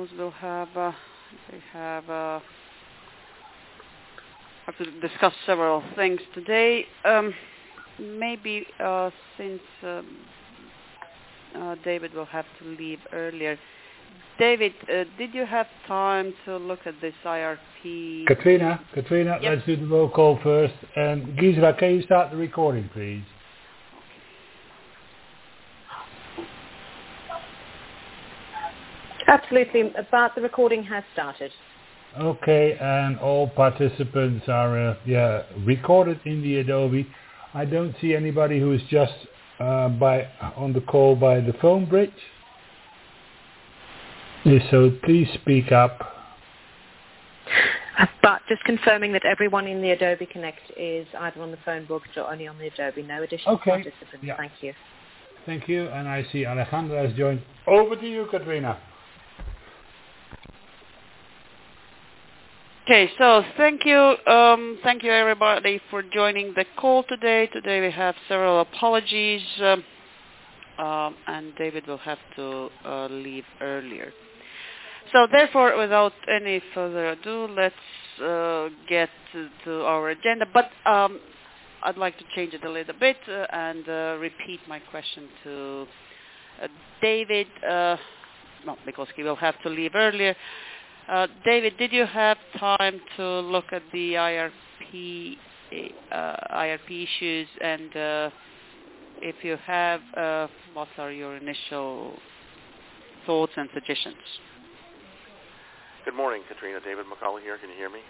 course, we'll have to discuss several things today. Maybe since David will have to leave earlier. David, did you have time to look at this IRP? Katrina, Yep. Let's do the roll call first. And Gisela, can you start the recording, please? Absolutely, but the recording has started. Okay, and all participants are recorded in the Adobe. I don't see anybody who is just on the call by the phone bridge. So please speak up. But just confirming that everyone in the Adobe Connect is either on the phone booked or only on the Adobe. No additional participants. Yeah. Thank you. Thank you, and I see Alejandra has joined. Over to you, Katrina. Okay, so thank you everybody for joining the call today. Today we have several apologies, and David will have to leave earlier. So therefore, without any further ado, let's get to our agenda. But I'd like to change it a little bit and repeat my question to David, because he will have to leave earlier. David, did you have time to look at the IRP issues, and if you have, what are your initial thoughts and suggestions? Good morning, Katrina. David McCauley here. Can you hear me?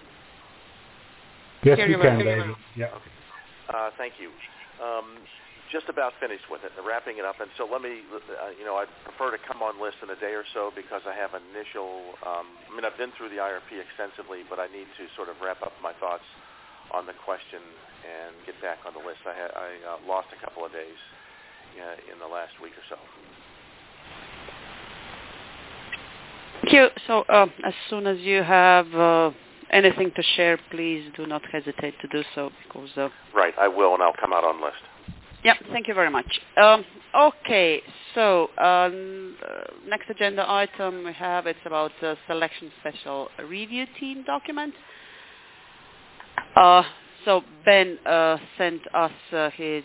Yes, we can, David. Yeah. Okay. Thank you. Just about finished with it, wrapping it up. And so let me, I'd prefer to come on list in a day or so because I have I've been through the IRP extensively, but I need to sort of wrap up my thoughts on the question and get back on the list. I lost a couple of days in the last week or so. Thank you. So as soon as you have anything to share, please do not hesitate to do so. Because right, I will, and I'll come out on list. Yeah, thank you very much. Okay, so next agenda item we have, it's about selection special review team document. So Ben sent us his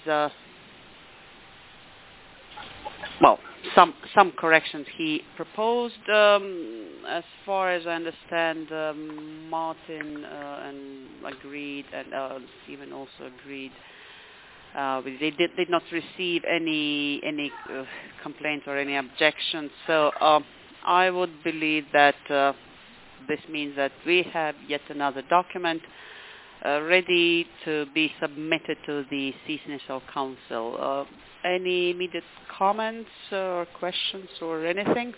some corrections he proposed. As far as I understand, Martin agreed, and Stephen also agreed. They did not receive any complaints or any objections. So I would believe that this means that we have yet another document ready to be submitted to the CNSL Council. Any immediate comments or questions or anything?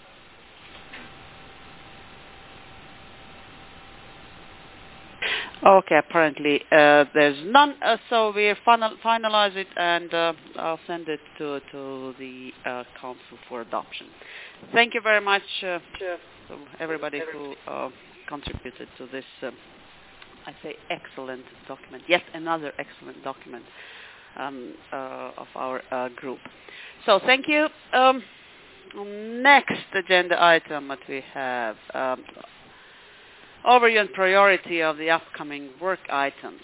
Okay, apparently there's none, so we finalize it, and I'll send it to the Council for adoption. Thank you very much to everybody who contributed to this, I say, excellent document, yet another excellent document of our group. So thank you. Next agenda item that we have, overview and priority of the upcoming work items.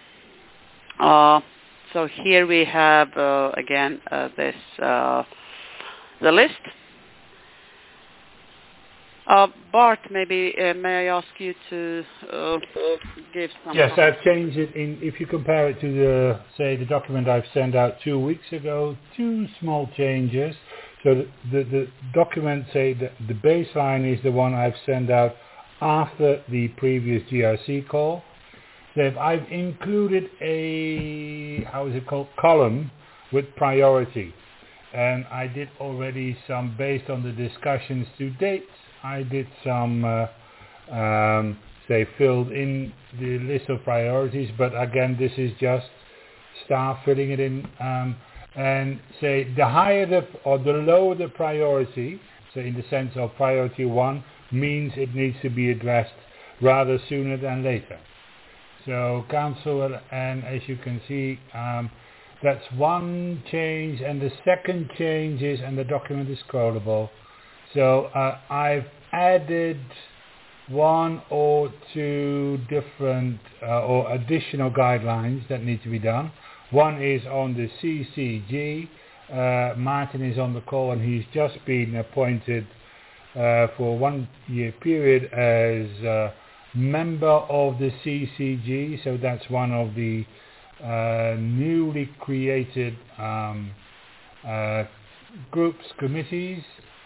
So here we have again the list. Bart, maybe may I ask you to give some... Yes, I've changed it. If you compare it to the document I've sent out 2 weeks ago, 2 small changes. So the document, the baseline is the one I've sent out after the previous GRC call. That I've included a column with priority, and I did already some, based on the discussions to date, I did some filled in the list of priorities, but again this is just staff filling it in, and the higher the lower the priority, so in the sense of priority 1 means it needs to be addressed rather sooner than later. So Council, and as you can see, that's one change, and the second change is, and the document is scrollable, So I've added one or two different or additional guidelines that need to be done. One is on the CCG. Martin is on the call and he's just been appointed for a 1 year period as member of the CCG. So that's one of the newly created groups, committees.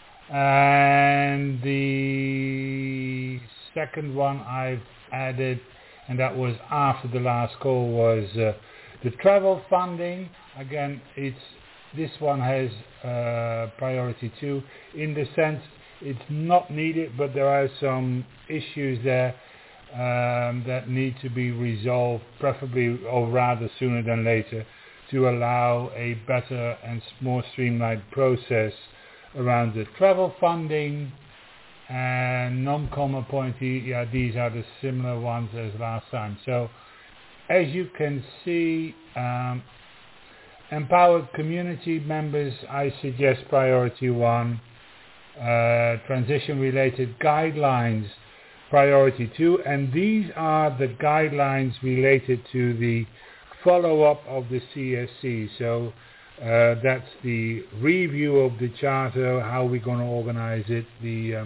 And the second one I've added, and that was after the last call, was the travel funding. Again, this one has priority too, in the sense it's not needed, but there are some issues there that need to be resolved, preferably or rather sooner than later, to allow a better and more streamlined process around the travel funding. And NomCom appointee, these are the similar ones as last time. So as you can see, empowered community members, I suggest priority 1. Transition related guidelines, priority 2. And these are the guidelines related to the follow-up of the CSC. So that's the review of the charter, how we're going to organize it, the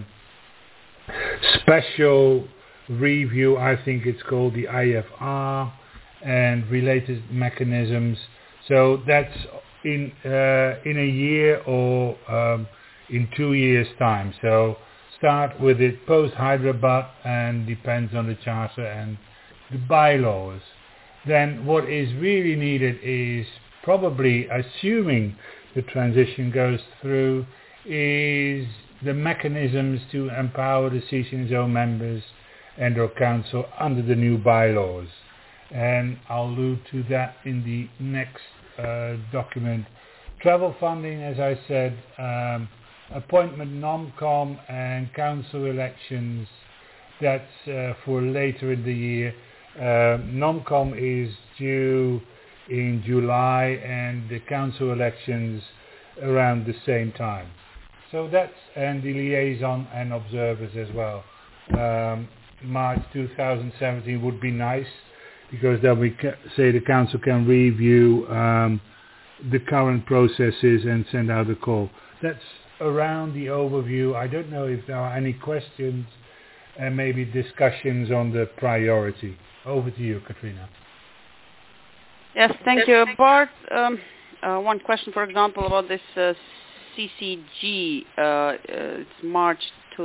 special review, I think it's called the IFR, and related mechanisms. So that's in a year or in 2 years' time. So start with it post-Hyderabad and depends on the charter and the bylaws. Then what is really needed is, probably assuming the transition goes through, is the mechanisms to empower the CCNSO members and or council under the new bylaws. And I'll allude to that in the next document. Travel funding, as I said, appointment NomCom and council elections, that's for later in the year. NomCom is due in July and the council elections around the same time. So that's, and the liaison and observers as well. March 2017 would be nice, because then we say the council can review the current processes and send out a call. That's around the overview. I don't know if there are any questions and maybe discussions on the priority. Over to you, Katrina. Yes, thank you, Bart. One question, for example, about this CCG. It's March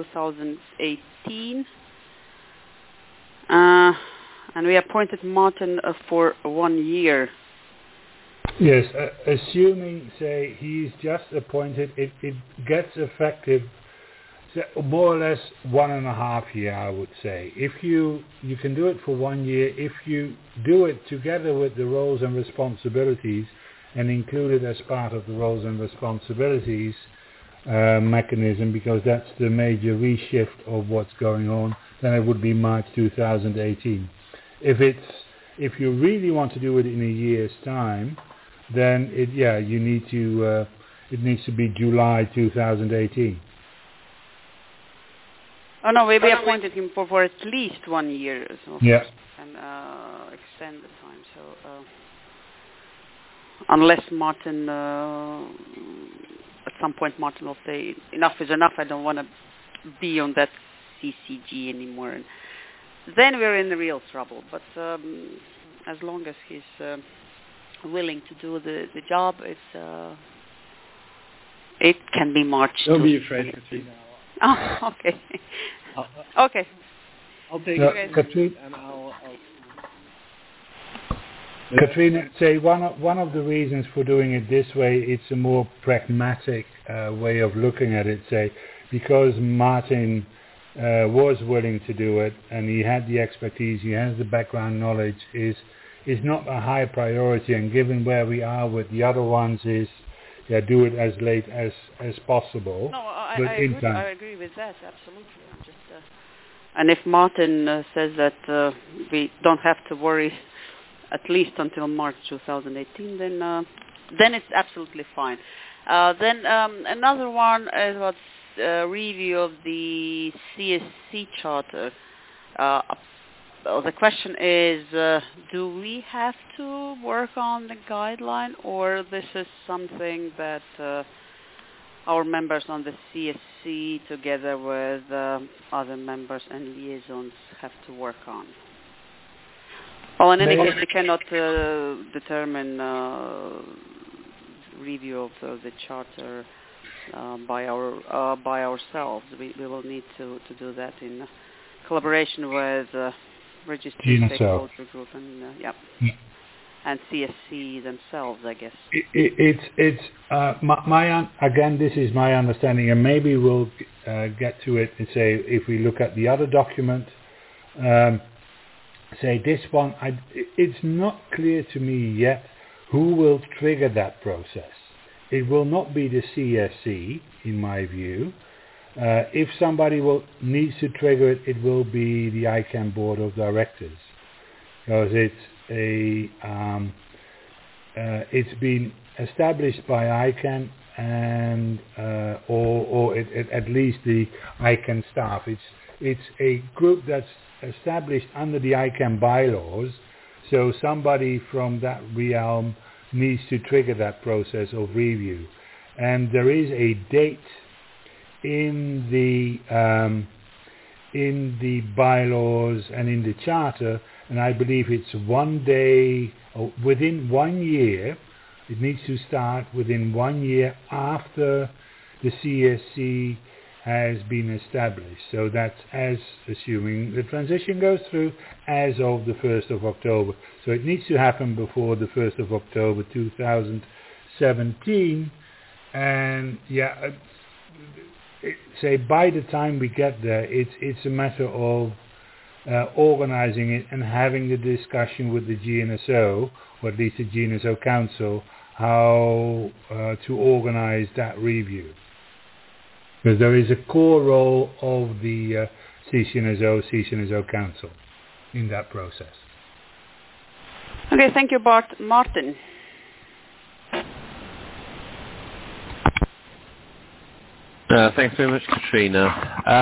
2018. And we appointed Martin for 1 year. Yes, assuming, say, he's just appointed, it gets effective more or less 1.5 years, I would say. If you can do it for 1 year, if you do it together with the roles and responsibilities and include it as part of the roles and responsibilities mechanism, because that's the major reshift of what's going on, then it would be March 2018. If you really want to do it in a year's time, then it needs to be July 2018. Oh no, we appointed him for at least 1 year, so yeah, and extend the time. So unless Martin, at some point, Martin will say enough is enough. I don't want to be on that CCG anymore. And then we're in real trouble. But as long as he's willing to do the job, it can be March. Don't be afraid, Katrina. Oh, okay. Okay. I'll take it. Katrina, and I'll Katrina, say one of the reasons for doing it this way, it's a more pragmatic way of looking at it. Say, because Martin was willing to do it and he had the expertise, he has the background knowledge, is not a high priority. And given where we are with the other ones, is do it as late as possible. No, I agree with that, absolutely. I'm just, and if Martin says that we don't have to worry at least until March 2018, then it's absolutely fine. Then another one is about review of the CSC charter. The question is, do we have to work on the guideline, or this is something that our members on the CSC, together with other members and liaisons, have to work on? Well, in any case, we cannot determine review of the charter by ourselves. We will need to do that in collaboration with registered stakeholder group and and CSC themselves, I guess. It's again, this is my understanding, and maybe we'll get to it and say, if we look at the other document, say this one, it's not clear to me yet who will trigger that process. It will not be the CSC, in my view. If somebody needs to trigger it, it will be the ICANN Board of Directors, because it's been established by ICANN and or at least the ICANN staff. It's a group that's established under the ICANN bylaws, so somebody from that realm needs to trigger that process of review. And there is a date in the bylaws and in the charter, and I believe it's 1 day, or within 1 year. It needs to start within 1 year after the CSC has been established. So that's assuming the transition goes through as of the 1st of October. So it needs to happen before the 1st of October 2017. And say by the time we get there, it's a matter of organizing it and having the discussion with the GNSO, or at least the GNSO Council, how to organize that review. Because there is a core role of the CCNSO Council in that process. Okay, thank you, Bart. Martin. Thanks very much, Katrina.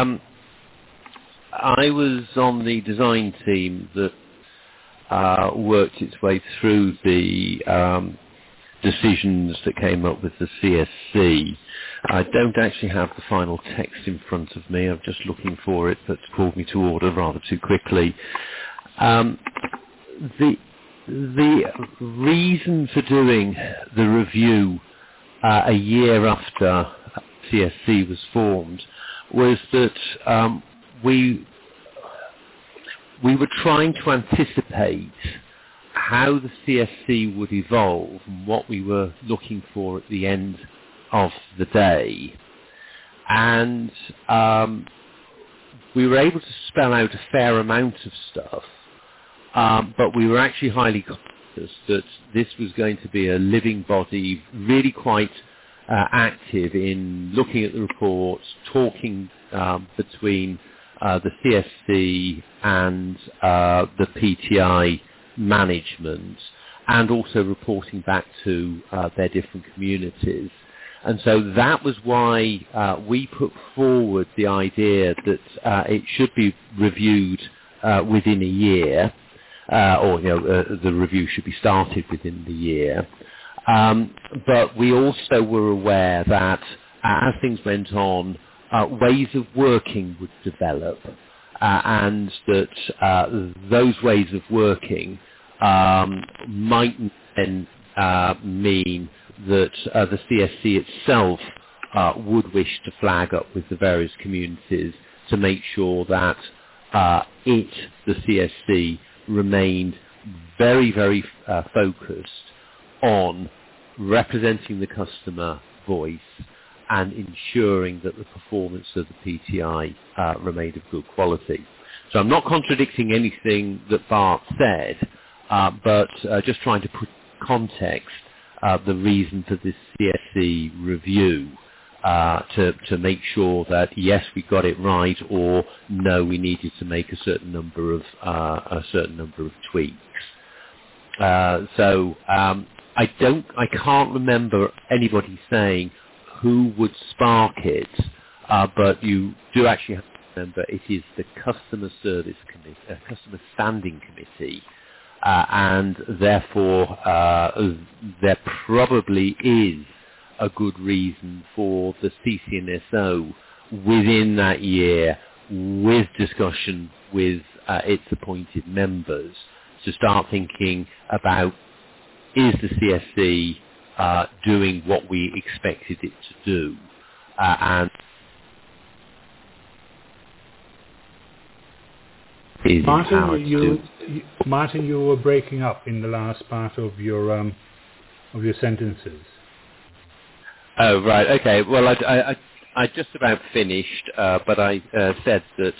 I was on the design team that worked its way through the decisions that came up with the CSC. I don't actually have the final text in front of me. I'm just looking for it, but called me to order rather too quickly. The reason for doing the review a year after CSC was formed was that we were trying to anticipate how the CSC would evolve and what we were looking for at the end of the day. And we were able to spell out a fair amount of stuff, but we were actually highly conscious that this was going to be a living body, really quite active in looking at the reports, talking between the CSC and the PTI management, and also reporting back to their different communities. And so that was why we put forward the idea that it should be reviewed within a year, or the review should be started within the year. But we also were aware that as things went on, ways of working would develop, and that those ways of working might then mean that the CSC itself would wish to flag up with the various communities to make sure that the CSC, remained very, very focused on representing the customer voice and ensuring that the performance of the PTI remained of good quality. So I'm not contradicting anything that Bart said, but just trying to put context the reason for this CSC review to make sure that yes, we got it right, or no, we needed to make a certain number of tweaks. I can't remember anybody saying who would spark it. but you do actually have to remember it is the Customer Service Committee, Customer Standing Committee, and therefore there probably is a good reason for the CCNSO within that year, with discussion with its appointed members, to start thinking about, is the CSC doing what we expected it to do? And is Martin, you were breaking up in the last part of your sentences. Oh, right. Okay. Well, I just about finished, but I said that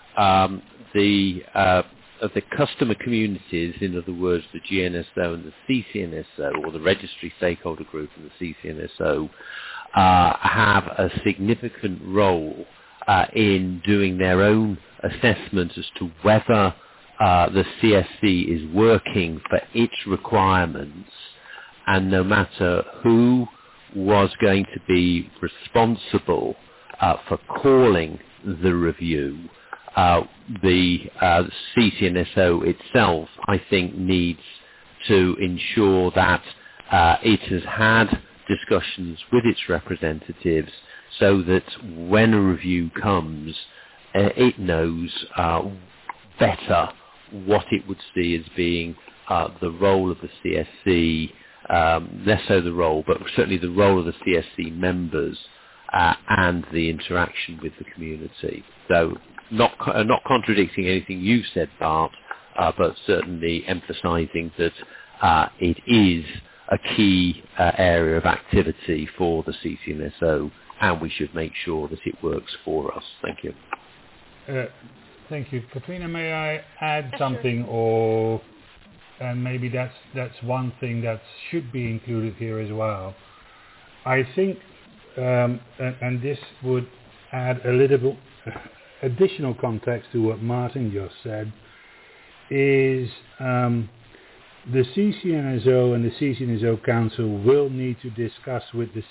the customer communities, in other words, the GNSO and the CCNSO, or the registry stakeholder group and the CCNSO, have a significant role in doing their own assessment as to whether the CSC is working for its requirements, and no matter who was going to be responsible for calling the review, the CCNSO itself, I think, needs to ensure that it has had discussions with its representatives so that when a review comes, it knows better what it would see as being the role of the CSC, less so the role, but certainly the role of the CSC members and the interaction with the community. So not contradicting anything you said, Bart, but certainly emphasising that it is a key area of activity for the CCNSO, and we should make sure that it works for us. Thank you. Thank you. Katrina, may I add something, or and maybe that's one thing that should be included here as well. I think, and this would add a little additional context to what Martin just said, is the CCNSO and the CCNSO Council will need to discuss with the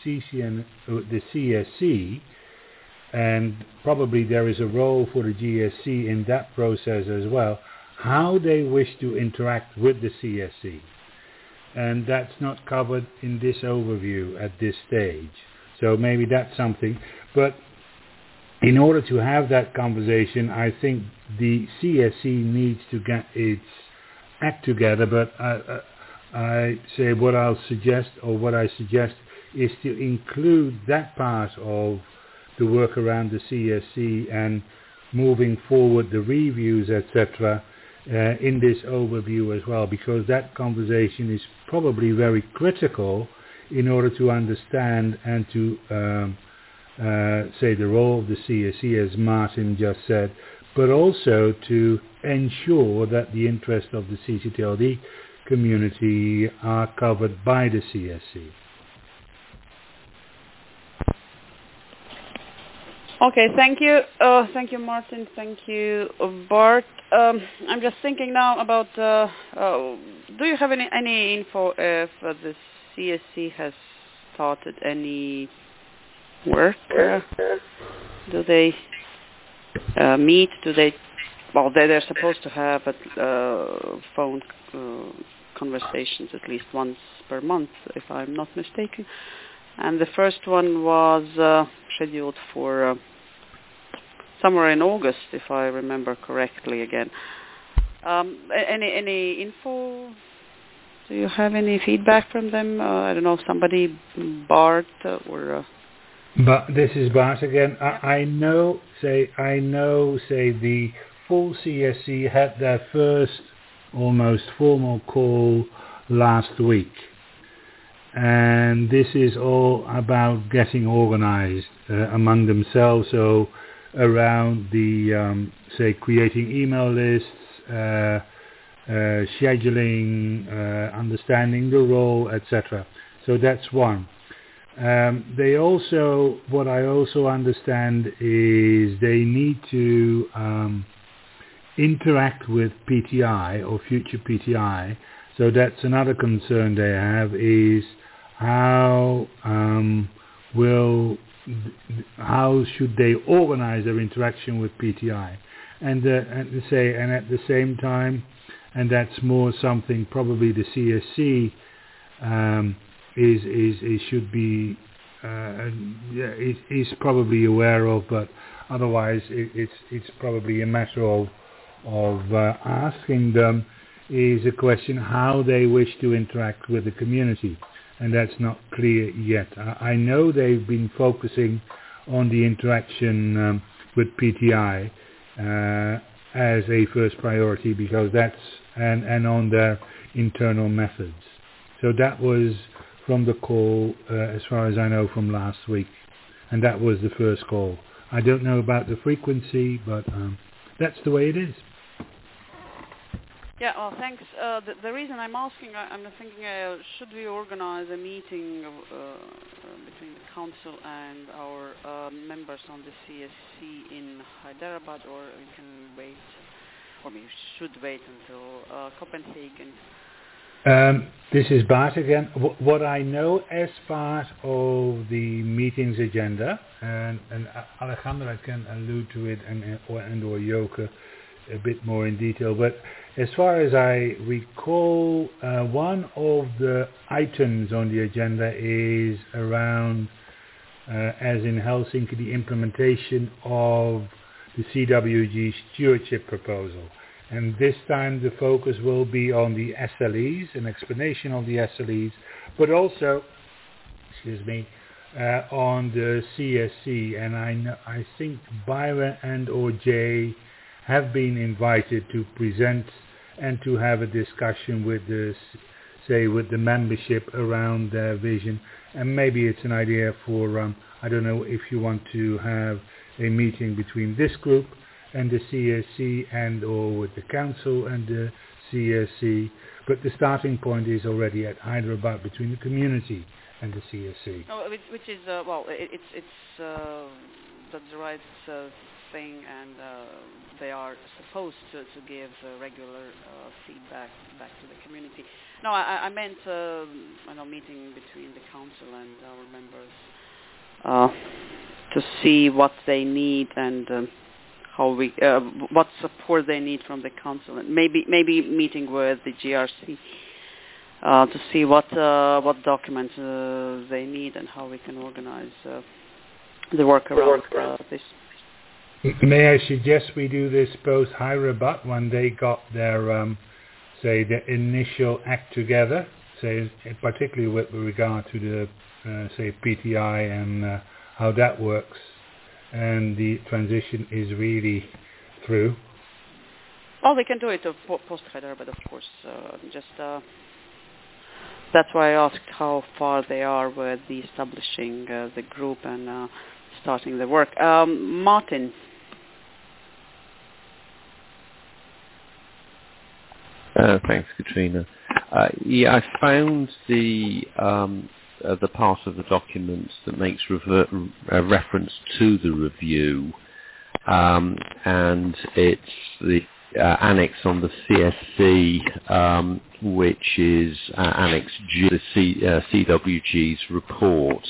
CSC, and probably there is a role for the GSC in that process as well, how they wish to interact with the CSC. And that's not covered in this overview at this stage. So maybe that's something. But in order to have that conversation, I think the CSC needs to get its act together. But I say what I suggest is to include that part of the work around the CSC and moving forward the reviews, etc., in this overview as well, because that conversation is probably very critical in order to understand and to say the role of the CSC, as Martin just said, but also to ensure that the interests of the CCTLD community are covered by the CSC. Okay, thank you. Thank you, Martin. Thank you, Bart. I'm just thinking now about, do you have any info if the CSC has started any work? Do they meet? Do they? Well, they're supposed to have phone conversations at least once per month, if I'm not mistaken. And the first one was scheduled for somewhere in August, if I remember correctly again. Any info? Do you have any feedback from them? I don't know, somebody, Bart or... But this is Bart again. I know, the full CSC had their first almost formal call last week. And this is all about getting organized among themselves, so around the, creating email lists, scheduling, understanding the role, etc. So that's one. They also, what I also understand is they need to interact with PTI or future PTI. So that's another concern they have, is how will how should they organize their interaction with PTI, and at the same time, and that's more something probably the CSC should be is probably aware of, but otherwise it's probably a matter of asking them is a question how they wish to interact with the community, and that's not clear yet. I know they've been focusing on the interaction with PTI as a first priority because that's and on their internal methods. So that was from the call, as far as I know, from last week, and that was the first call. I don't know about the frequency, but that's the way it is. Yeah, well, thanks. The reason I'm asking, I'm thinking, should we organize a meeting between the council and our members on the CSC in Hyderabad, or we can wait, or we should wait until Copenhagen? This is Bart again. What I know as part of the meeting's agenda, and Alejandra can allude to it, and or Joke a bit more in detail, but as far as I recall, one of the items on the agenda is around, as in Helsinki, the implementation of the CWG stewardship proposal. And this time the focus will be on the SLEs, an explanation of the SLEs, but also, on the CSC. And I think Byron and or Jay have been invited to present and to have a discussion with the membership around their vision. And maybe it's an idea for, I don't know if you want to have a meeting between this group and the CSC and or with the council and the CSC, but the starting point is already at Hyderabad between the community and the CSC. Oh, which is it's that's the right thing, and they are supposed to give regular feedback back to the community. No, I meant meeting between the council and our members to see what they need and how we what support they need from the council, and maybe meeting with the GRC to see what documents they need and how we can organize the work around this. May I suggest we do this post Hyderabad when they got their their initial act together, particularly with regard to the PTI and how that works, and the transition is really through. Oh, they can do it post Hyderabad, of course. That's why I asked how far they are with the establishing the group and starting the work. Martin. Thanks, Katrina. I found the part of the document that makes reference to the review, and it's the annex on the CSC, which is Annex G, the CWG's report.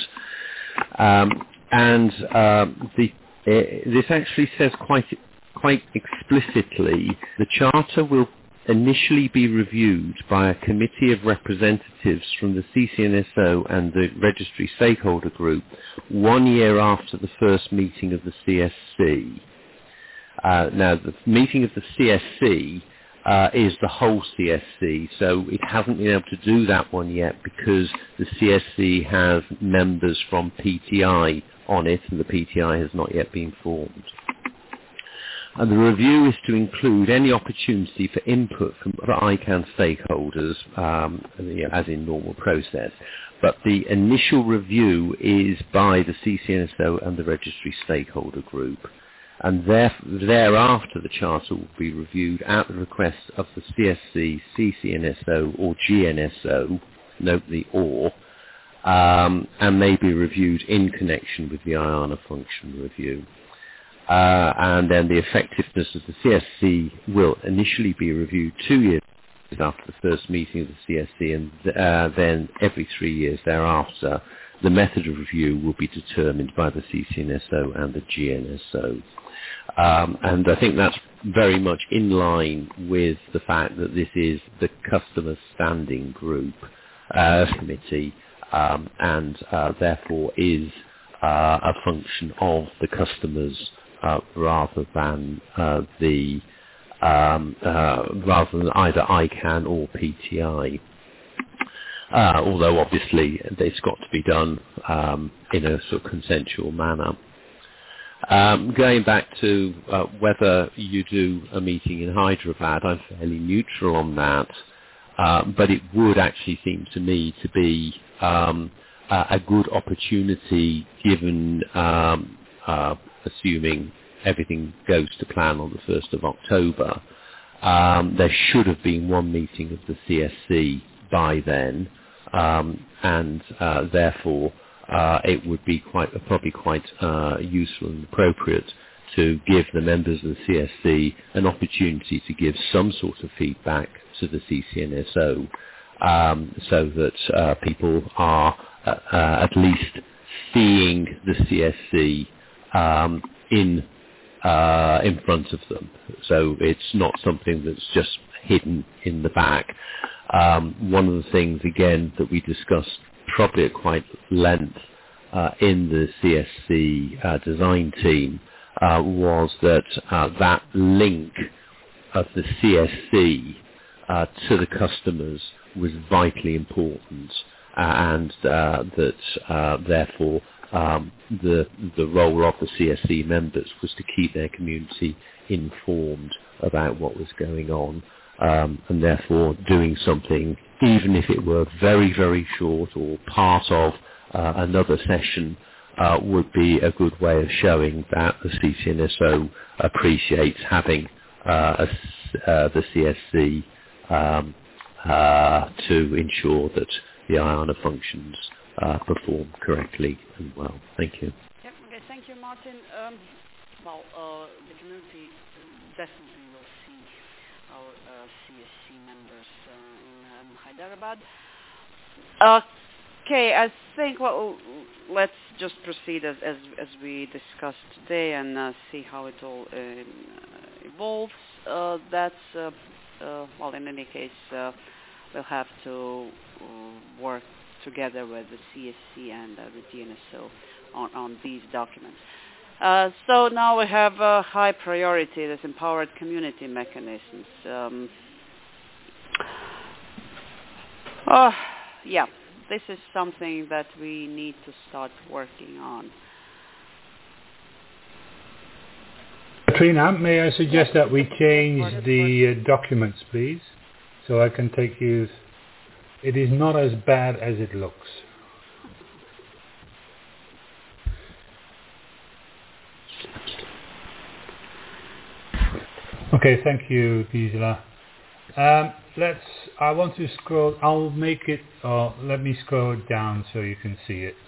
This actually says quite explicitly the Charter will initially be reviewed by a committee of representatives from the CCNSO and the registry stakeholder group 1 year after the first meeting of the CSC. Now, the meeting of the CSC is the whole CSC, so it hasn't been able to do that one yet because the CSC has members from PTI on it, and the PTI has not yet been formed. And the review is to include any opportunity for input from ICANN stakeholders, as in normal process. But the initial review is by the CCNSO and the registry stakeholder group. And thereafter the Charter will be reviewed at the request of the CSC, CCNSO or GNSO, note the OR, and may be reviewed in connection with the IANA function review. And then the effectiveness of the CSC will initially be reviewed 2 years after the first meeting of the CSC, and then every 3 years thereafter the method of review will be determined by the CCNSO and the GNSO. And I think that's very much in line with the fact that this is the customer standing group committee, and therefore is a function of the customers rather than either either ICANN or PTI. Although obviously it's got to be done in a sort of consensual manner. Going back to whether you do a meeting in Hyderabad, I'm fairly neutral on that, but it would actually seem to me to be a good opportunity, given assuming everything goes to plan on the 1st of October. There should have been one meeting of the CSC by then, and therefore it would be probably quite useful and appropriate to give the members of the CSC an opportunity to give some sort of feedback to the CCNSO, so that people are at least seeing the CSC in front of them. So it's not something that's just hidden in the back. One of the things, again, that we discussed probably at quite length in the CSC design team was that that link of the CSC to the customers was vitally important, and that therefore the role of the CSC members was to keep their community informed about what was going on, and therefore doing something, even if it were very, very short or part of another session, would be a good way of showing that the CCNSO appreciates having the CSC to ensure that the IANA functions perform correctly and well. Thank you. Yep, okay, thank you, Martin. The community definitely will see our CSC members in Hyderabad. Okay, I think let's just proceed as we discussed today and see how it all evolves. In any case, we'll have to work together with the CSC and the GNSO on these documents. So now we have a high priority, this empowered community mechanisms. This is something that we need to start working on. Katrina, may I suggest that we change the documents, please, so I can take you. It is not as bad as it looks. Okay, thank you, Gisela. I want to scroll. I'll make it. Let me scroll it down so you can see it.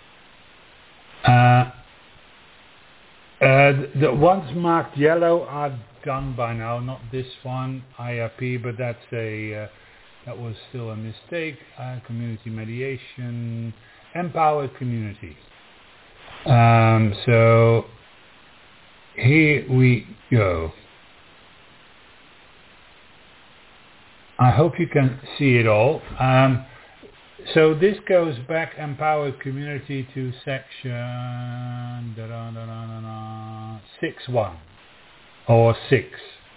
The ones marked yellow are done by now. Not this one, IRP, but that was still a mistake. Community mediation, empowered community. So here we go. I hope you can see it all. So this goes back, empowered community, to section 6.1 or 6.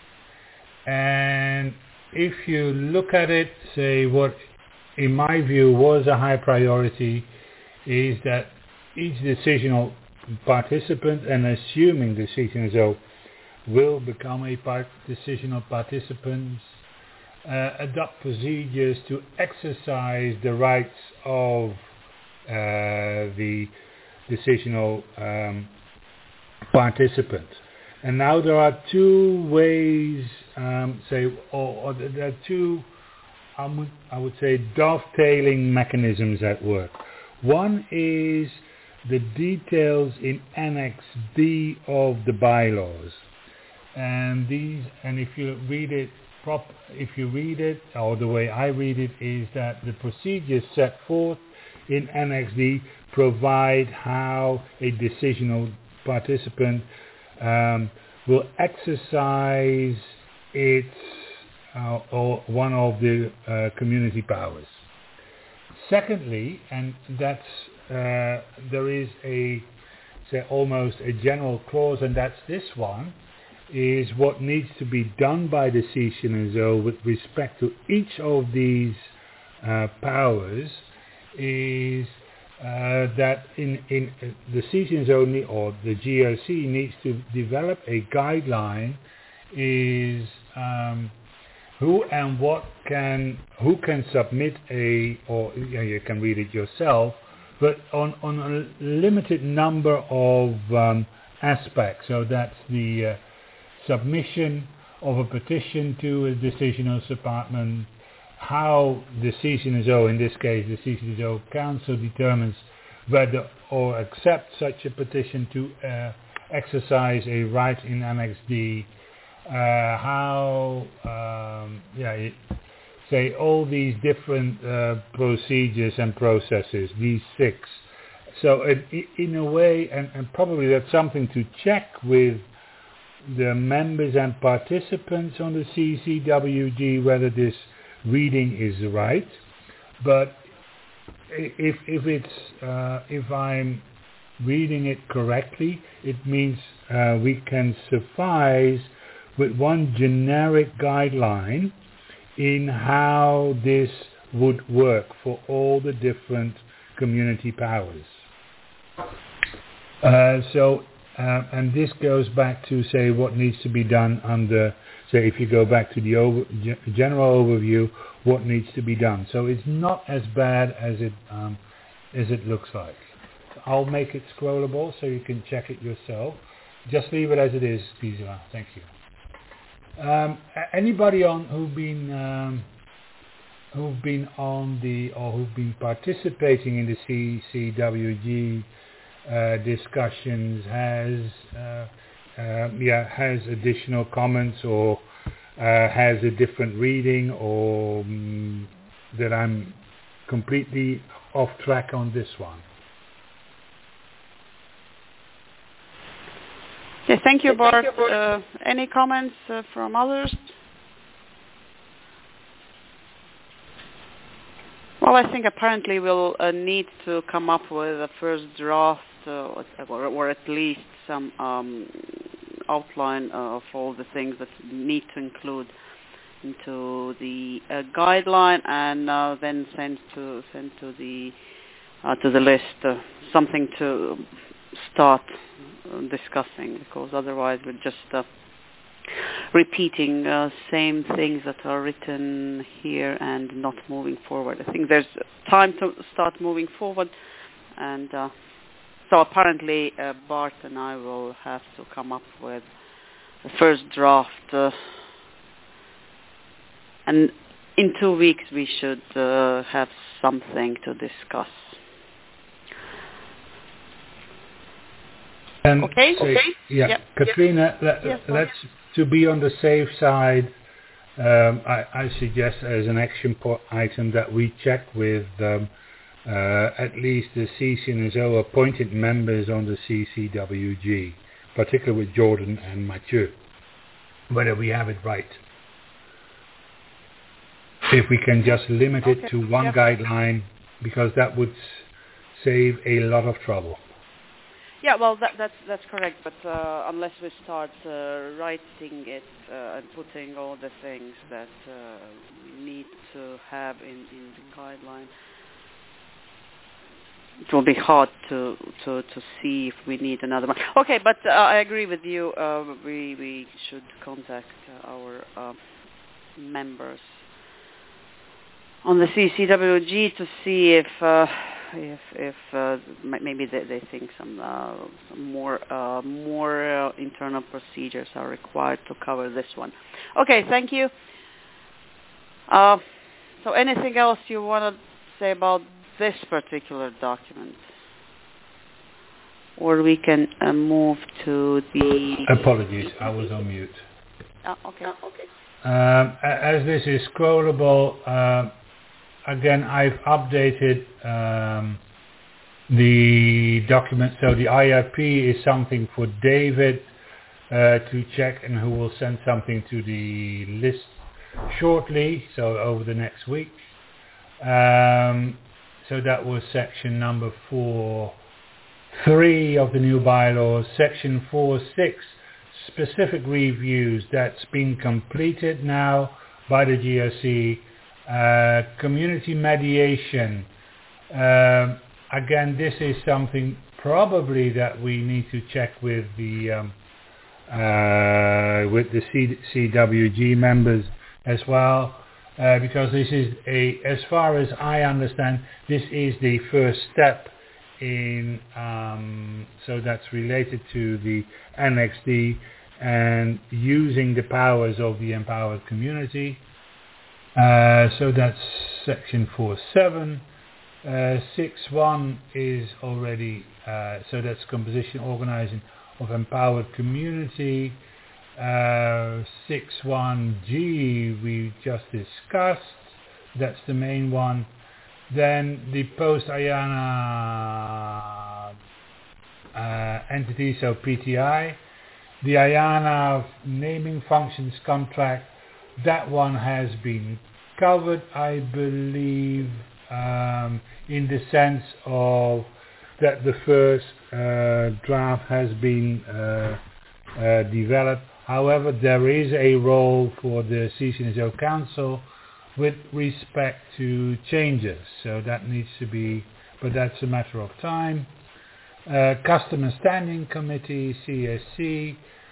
And if you look at it, say what in my view was a high priority is that each decisional participant, and assuming the CCNSO will become a decisional participant, adopt procedures to exercise the rights of the decisional participant. And now there are two ways, there are two, I would say, dovetailing mechanisms at work. One is the details in Annex B of the bylaws, and if you read it, or the way I read it, is that the procedures set forth in Annex D provide how a decisional participant will exercise its or one of the community powers. Secondly, and that's there is almost a general clause, and that's this one, is what needs to be done by the CCNSO with respect to each of these powers is that in the CCNSO or the GRC needs to develop a guideline is who can submit or you can read it yourself, but on a limited number of aspects. So that's the submission of a petition to a decisional department, how the CCNSO, in this case the CCNSO Council, determines whether or accepts such a petition to exercise a right in Annex D, say all these different procedures and processes, these 6. So in a way, and probably that's something to check with the members and participants on the CCWG whether this reading is right. But if I'm reading it correctly, it means we can suffice with one generic guideline in how this would work for all the different community powers. And this goes back to, say, what needs to be done under, say, if you go back to the general overview, what needs to be done. So it's not as bad as it looks like. So I'll make it scrollable so you can check it yourself. Just leave it as it is, Gisela. Thank you. Anybody who've been participating in the CCWG discussions has additional comments or has a different reading, or that I'm completely off track on this one? Okay, thank you, Bart. Any comments from others? Well, I think apparently we'll need to come up with a first draft or at least some outline of all the things that need to include into the guideline, and then send to the list something to start discussing, because otherwise we're just repeating same things that are written here and not moving forward. I think there's time to start moving forward, and so apparently Bart and I will have to come up with the first draft, and in 2 weeks we should have something to discuss. And okay. Yeah, yep. Katrina, let's to be on the safe side. I suggest as an action item that we check with at least the CCNSO appointed members on the CCWG, particularly with Jordan and Mathieu, whether we have it right. If we can just limit it to one guideline, because that would save a lot of trouble. Yeah, well, that's correct, but unless we start writing it and putting all the things that we need to have in the guideline, it will be hard to see if we need another one. Okay, but I agree with you. We should contact our members on the CCWG to see if maybe they think some more internal procedures are required to cover this one. Okay, thank you. So anything else you want to say about this particular document? Or we can move to the... Apologies, I was on mute. Okay. As this is scrollable, again, I've updated the document, so the IRP is something for David to check, and who will send something to the list shortly, so over the next week. So that was section number 4.3 of the new bylaws. Section 4.6, specific reviews, that's been completed now by the GRC. Community mediation. Again, this is something probably that we need to check with the CWG members as well, because this is as far as I understand, this is the first step in, so that's related to the NXD and using the powers of the empowered community. So that's section 4.7. 6.1 is already, so that's composition, organizing of empowered community. 6.1G we just discussed, that's the main one. Then the post-IANA entity, so PTI. The IANA naming functions contract, that one has been covered, I believe, in the sense of that the first draft has been developed. However, there is a role for the CCNSO Council with respect to changes, so that needs to be, but that's a matter of time. Customer Standing Committee, CSC,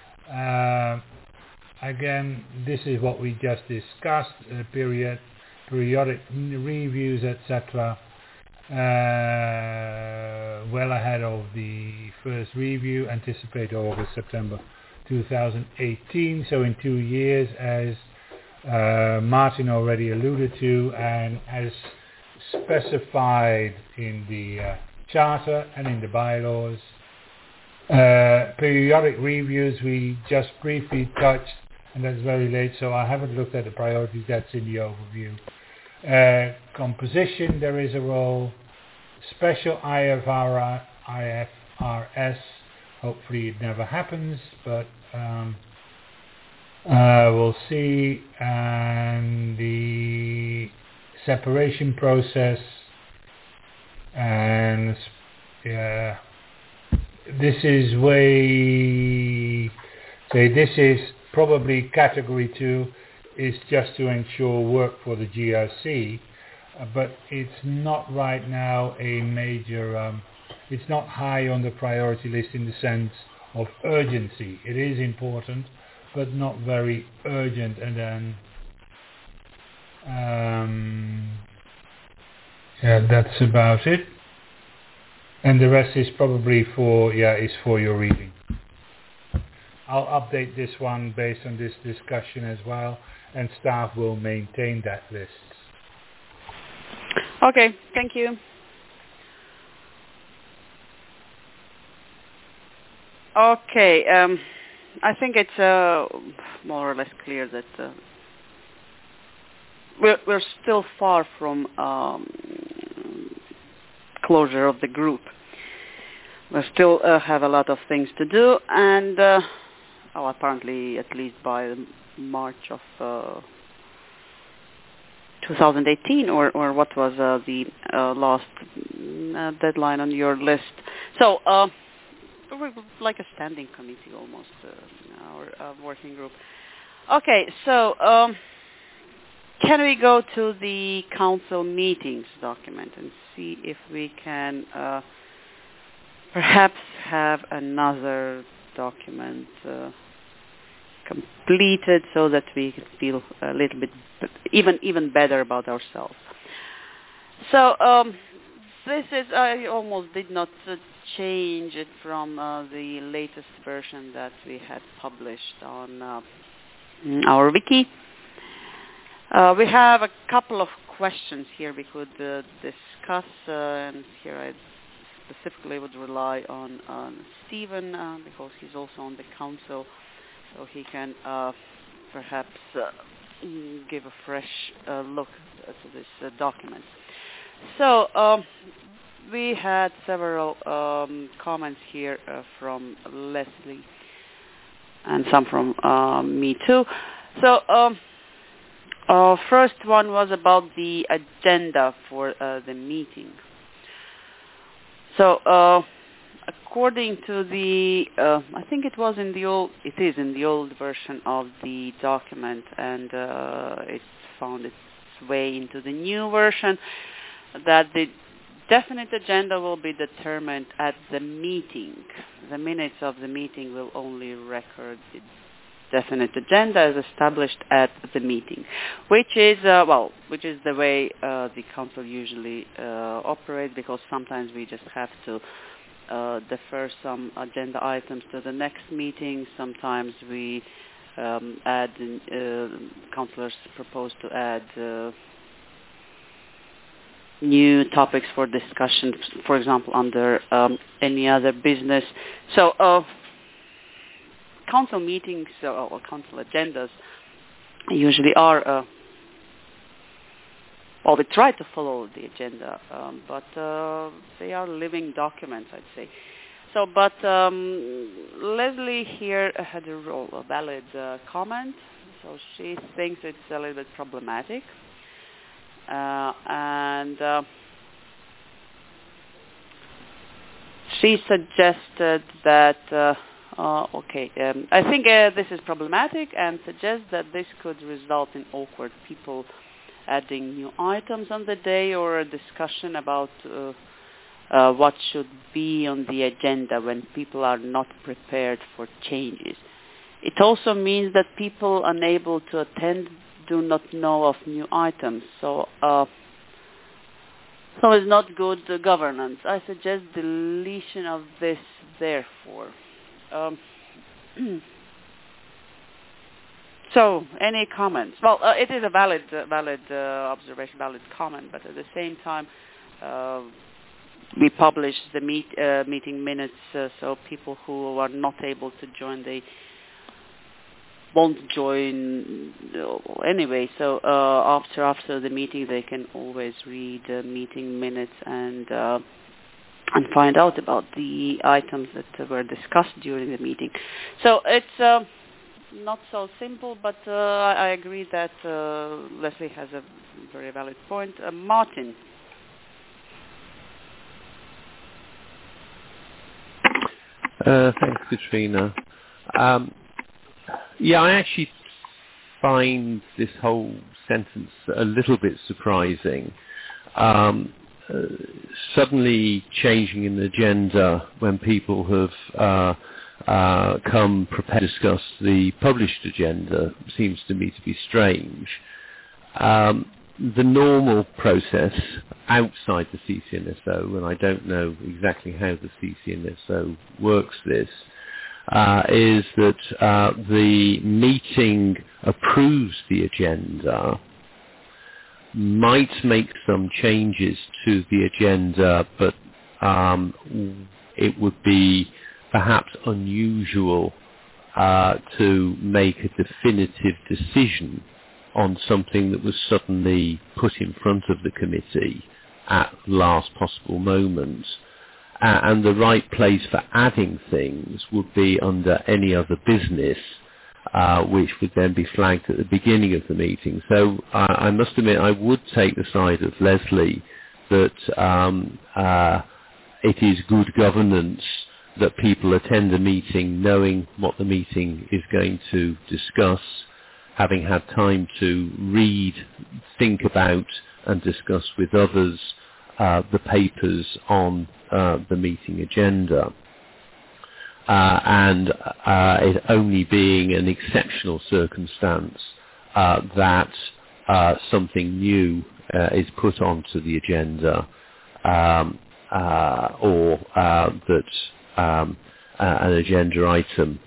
again, this is what we just discussed, periodic reviews, etc. Well ahead of the first review, anticipate August, September 2018, so in 2 years, as Martin already alluded to, and as specified in the charter and in the bylaws. Periodic reviews we just briefly touched, and that's very late, so I haven't looked at the priorities, that's in the overview. Composition, there is a role. Special IFRS, hopefully it never happens, but we'll see. And the separation process, and this is this is probably category 2, is just to ensure work for the GRC, but it's not right now a major, it's not high on the priority list in the sense of urgency. It is important, but not very urgent. And then yeah, that's about it. And the rest is probably for your reading. I'll update this one based on this discussion as well, and staff will maintain that list. Okay, thank you. Okay, I think it's more or less clear that we're still far from closure of the group. We still have a lot of things to do, and apparently at least by March of 2018, or what was the last deadline on your list? So we're like a standing committee almost, our working group. Okay, so can we go to the council meetings document and see if we can perhaps have another document completed so that we can feel a little bit even better about ourselves. So this is, I almost did not change it from the latest version that we had published on our wiki. We have a couple of questions here we could discuss, and here I specifically would rely on Stephen because he's also on the council, so he can perhaps give a fresh look to this document. So we had several comments here from Leslie and some from me too. So first one was about the agenda for the meeting. So according to the, I think it is in the old version of the document, and it found its way into the new version, that the definite agenda will be determined at the meeting. The minutes of the meeting will only record the definite agenda as established at the meeting, which is the way the council usually operates, because sometimes we just have to defer some agenda items to the next meeting. Sometimes we add, councillors propose to add new topics for discussion, for example, under any other business. So council meetings or council agendas usually are, we try to follow the agenda, but they are living documents, I'd say. So, but Leslie here had a valid comment. So she thinks it's a little bit problematic. And she suggested that, I think this is problematic, and suggests that this could result in awkward people adding new items on the day, or a discussion about what should be on the agenda when people are not prepared for changes. It also means that people unable to attend do not know of new items, so it's not good governance. I suggest deletion of this, therefore. So, any comments? Well, it is a valid observation, valid comment, but at the same time, we publish the meeting minutes, so people who are not able to join, they won't join anyway. So after the meeting, they can always read the meeting minutes and find out about the items that were discussed during the meeting. So it's not so simple, but I agree that Leslie has a very valid point. Martin. Thanks, Katrina. I actually find this whole sentence a little bit surprising. Suddenly changing an agenda when people have come prepared to discuss the published agenda seems to me to be strange. The normal process outside the CCNSO, and I don't know exactly how the CCNSO works this, is that the meeting approves the agenda, might make some changes to the agenda, but it would be perhaps unusual to make a definitive decision on something that was suddenly put in front of the committee at the last possible moment. And the right place for adding things would be under any other business, which would then be flagged at the beginning of the meeting. So I must admit I would take the side of Leslie that it is good governance that people attend a meeting knowing what the meeting is going to discuss, having had time to read, think about and discuss with others the papers on the meeting agenda. And it only being an exceptional circumstance that something new is put onto the agenda, or that an agenda item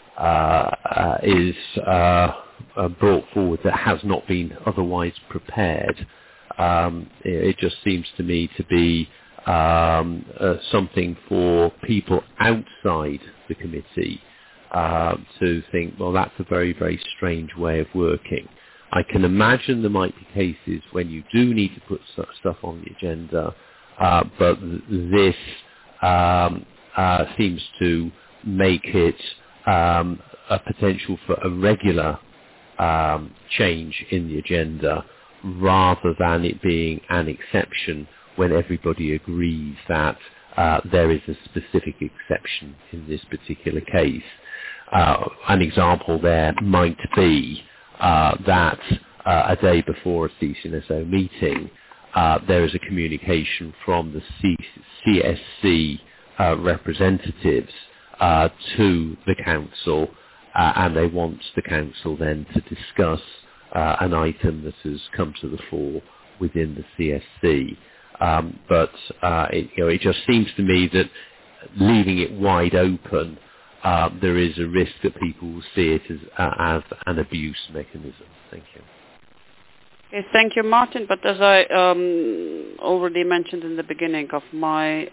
is brought forward that has not been otherwise prepared. It just seems to me to be something for people outside the committee to think, well, that's a very, very strange way of working. I can imagine there might be cases when you do need to put stuff on the agenda but this seems to make it a potential for a regular change in the agenda rather than it being an exception when everybody agrees that there is a specific exception in this particular case. An example there might be that a day before a CCNSO meeting, there is a communication from the CSC representatives to the council, and they want the council then to discuss an item that has come to the fore within the CSC. But it just seems to me that leaving it wide open, there is a risk that people will see it as an abuse mechanism. Thank you. Okay, thank you, Martin. But as I already mentioned in the beginning of my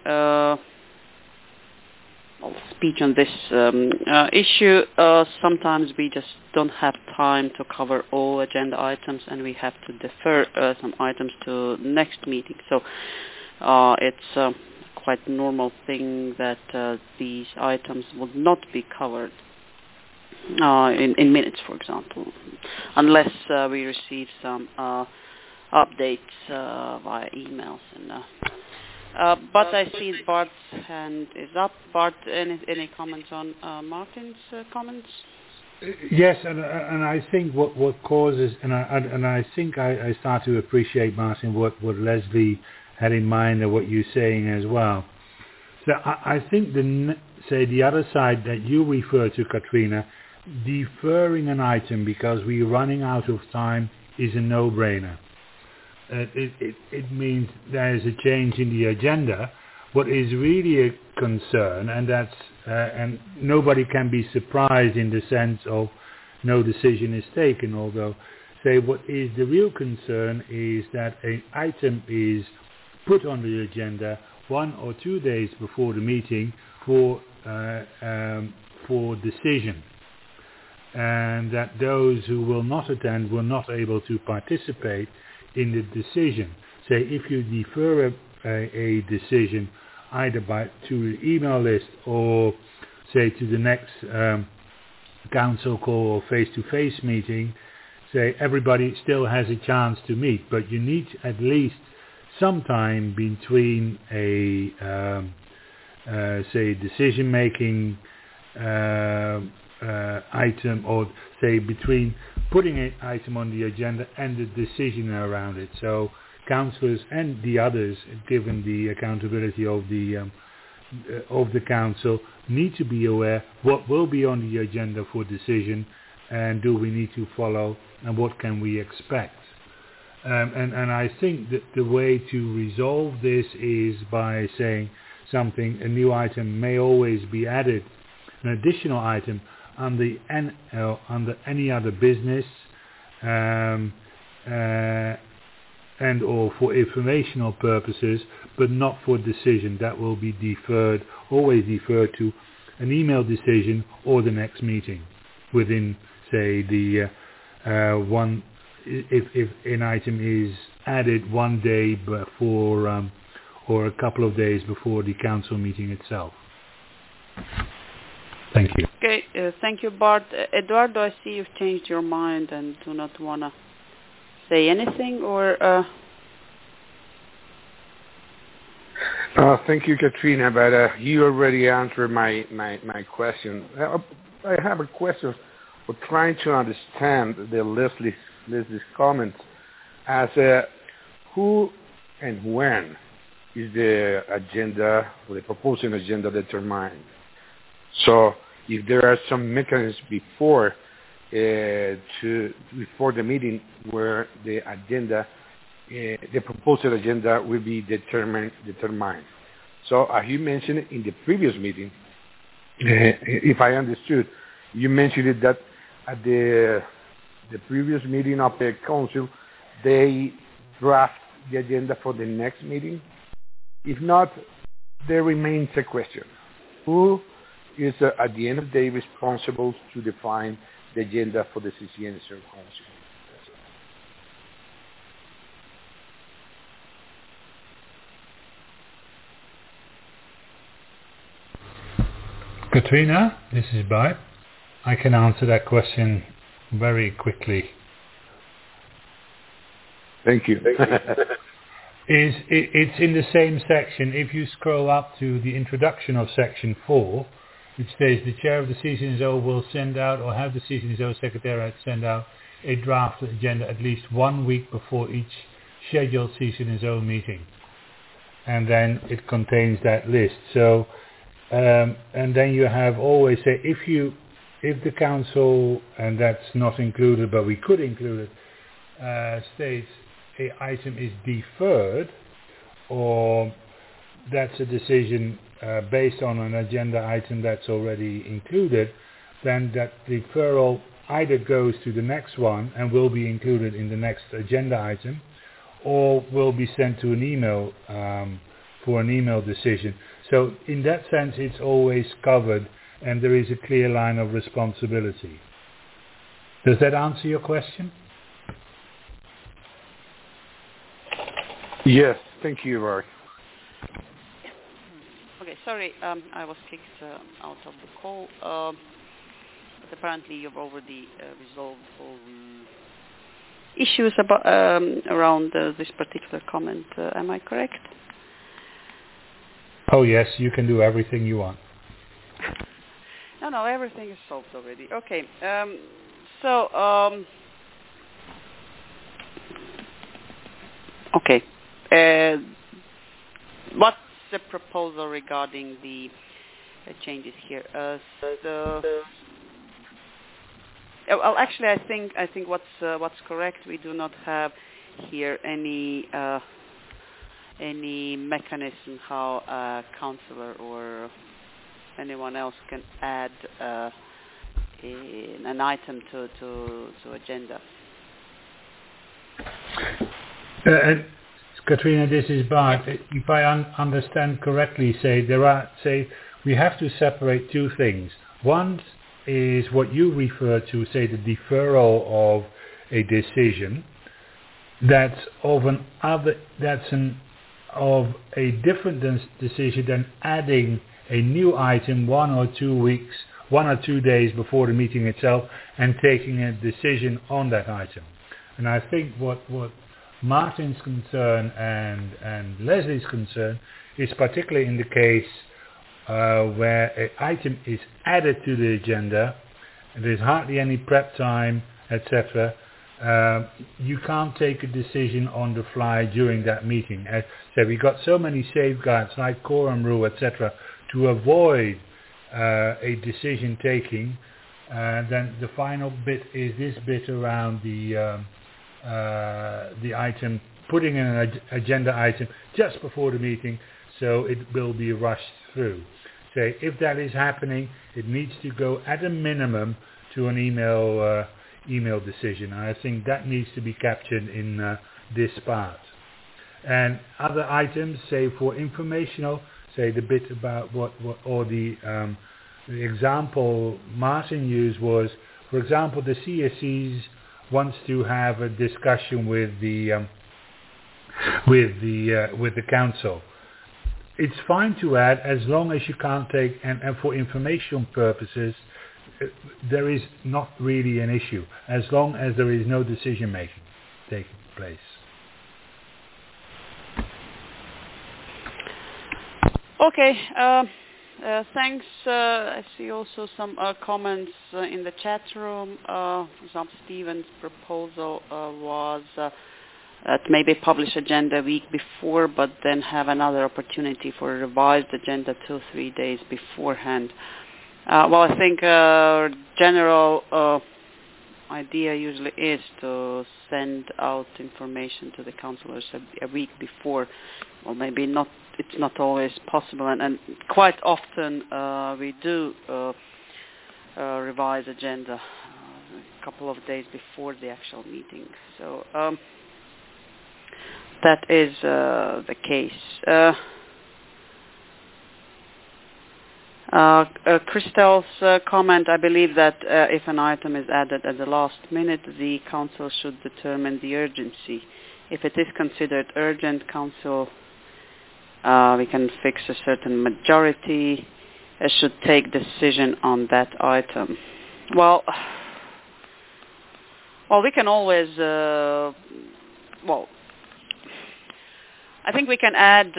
speech on this issue, sometimes we just don't have time to cover all agenda items, and we have to defer some items to next meeting. So it's a quite normal thing that these items would not be covered in minutes, for example, unless we receive some updates via emails. But I see Bart's hand is up. Bart, any comments on Martin's comments? Yes, and I think what causes, and I think I start to appreciate, Martin, what Leslie had in mind and what you're saying as well. So I think the other side that you refer to, Katrina, deferring an item because we're running out of time is a no-brainer. It means there is a change in the agenda. What is really a concern, and nobody can be surprised in the sense of no decision is taken, although what is the real concern is that an item is put on the agenda 1 or 2 days before the meeting for decision, and that those who will not attend will not able to participate in the decision. Say if you defer a decision either to the email list or say to the next council call or face-to-face meeting, say everybody still has a chance to meet, but you need at least some time between a say decision-making item, or say between putting an item on the agenda and the decision around it. So councillors and the others, given the accountability of the council, need to be aware what will be on the agenda for decision, and do we need to follow, and what can we expect. And I think that the way to resolve this is by saying something, a new item may always be added, an additional item under any other business, and or for informational purposes, but not for decision. That will be deferred, always deferred to an email decision or the next meeting within, say, the one, if an item is added 1 day before or a couple of days before the council meeting itself. Thank you. Okay, thank you, Bart. Eduardo, I see you've changed your mind and do not want to say anything, or... Thank you, Katrina, but you already answered my question. I have a question for trying to understand the Leslie's comments as who and when is the agenda or the proposing agenda determined. So if there are some mechanisms before the meeting where the agenda, the proposed agenda will be determined. So as you mentioned in the previous meeting, if I understood, you mentioned that at the previous meeting of the council, they draft the agenda for the next meeting. If not, there remains a question: who is at the end of the day responsible to define the agenda for the CCNSO council? Katrina, this is Bart. I can answer that question very quickly. Thank you. It's in the same section. If you scroll up to the introduction of section 4, it says the chair of the CCNSO will send out or have the CCNSO secretariat send out a draft agenda at least 1 week before each scheduled CCNSO meeting. And then it contains that list. So, and then you have always say if the council, and that's not included but we could include it, states a item is deferred, or that's a decision based on an agenda item that's already included, then that deferral either goes to the next one and will be included in the next agenda item, or will be sent to an email for an email decision. So in that sense it's always covered and there is a clear line of responsibility. Does that answer your question? Yes, thank you, Bart. Okay, sorry, I was kicked out of the call, but apparently you've already resolved all issues about around this particular comment. Am I correct? Oh yes, you can do everything you want. No, everything is solved already. Okay, okay. What's the proposal regarding the changes here? Well, actually, I think what's correct. We do not have here any mechanism how a councillor or anyone else can add an item to agenda. And Katrina, this is Bart. If I understand correctly, we have to separate two things. One is what you refer to, say, the deferral of a decision. That's of a different decision than adding a new item 1 or 2 days before the meeting itself and taking a decision on that item. And I think what Martin's concern and Leslie's concern is particularly in the case where an item is added to the agenda and there's hardly any prep time, etc. You can't take a decision on the fly during that meeting. So we got so many safeguards like quorum rule, etc. to avoid a decision taking. Then the final bit is this bit around the item, putting in an agenda item just before the meeting, so it will be rushed through. So if that is happening, it needs to go at a minimum to an email decision. And I think that needs to be captured in this part. And other items, say for informational, say the bit about what or the example Martin used was, for example, the CSEs wants to have a discussion with the council. It's fine to add as long as you can't take, and for information purposes, there is not really an issue as long as there is no decision making taking place. Okay. Thanks. I see also some comments in the chat room. For example, Stephen's proposal was to maybe publish agenda a week before, but then have another opportunity for a revised agenda 2-3 days beforehand. Well, I think general idea usually is to send out information to the councillors a week before. Well, maybe not. It's not always possible, and quite often we do revise agenda a couple of days before the actual meeting. So that is the case. Christel's comment, I believe that if an item is added at the last minute, the council should determine the urgency. If it is considered urgent, council we can fix a certain majority. should take decision on that item. Well, we can always. I think we can add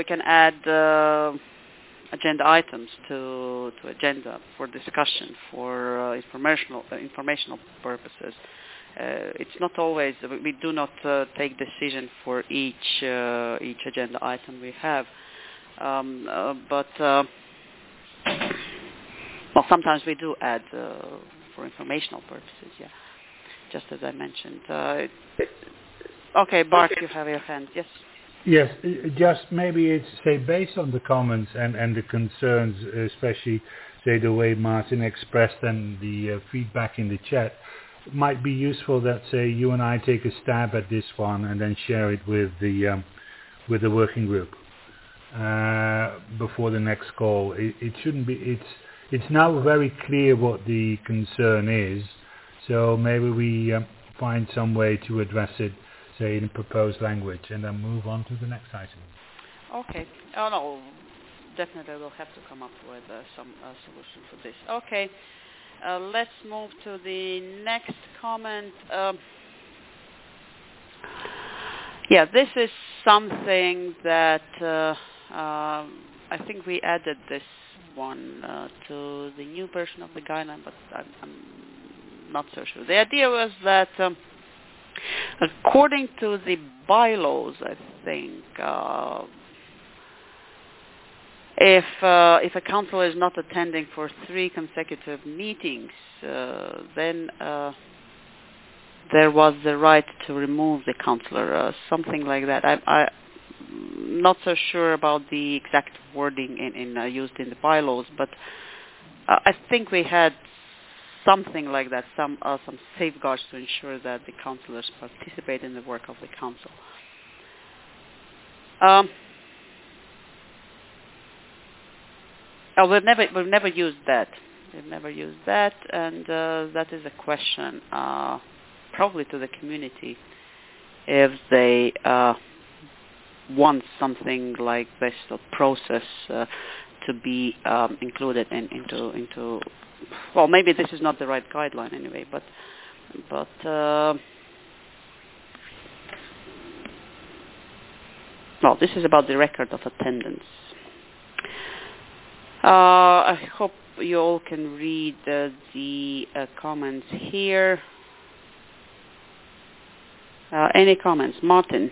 agenda items to agenda for discussion for informational purposes. It's not always we do not take decision for each agenda item we have, but sometimes we do add for informational purposes. Yeah, just as I mentioned. Okay, Bart, you have your hand. Yes. Yes, just maybe it's, say, based on the comments and the concerns, especially, say, the way Martin expressed and the feedback in the chat, it might be useful that, say, you and I take a stab at this one and then share it with the working group before the next call. It shouldn't be. It's now very clear what the concern is, so maybe we find some way to address it, say, in proposed language, and then move on to the next item. Okay. Oh, no, definitely we'll have to come up with some solution for this. Okay. Let's move to the next comment. This is something that I think we added this one to the new version of the guideline, but I'm not so sure. The idea was that according to the bylaws, I think, if a councillor is not attending for 3 consecutive meetings, then there was the right to remove the councillor, something like that. I'm not so sure about the exact wording used in the bylaws, but I think we had something like that, some safeguards to ensure that the councillors participate in the work of the council. We've never used that. We've never used that, and that is a question probably to the community if they want something like this process to be included into. Well, maybe this is not the right guideline anyway, but this is about the record of attendance. I hope you all can read the comments here. Any comments? Martin?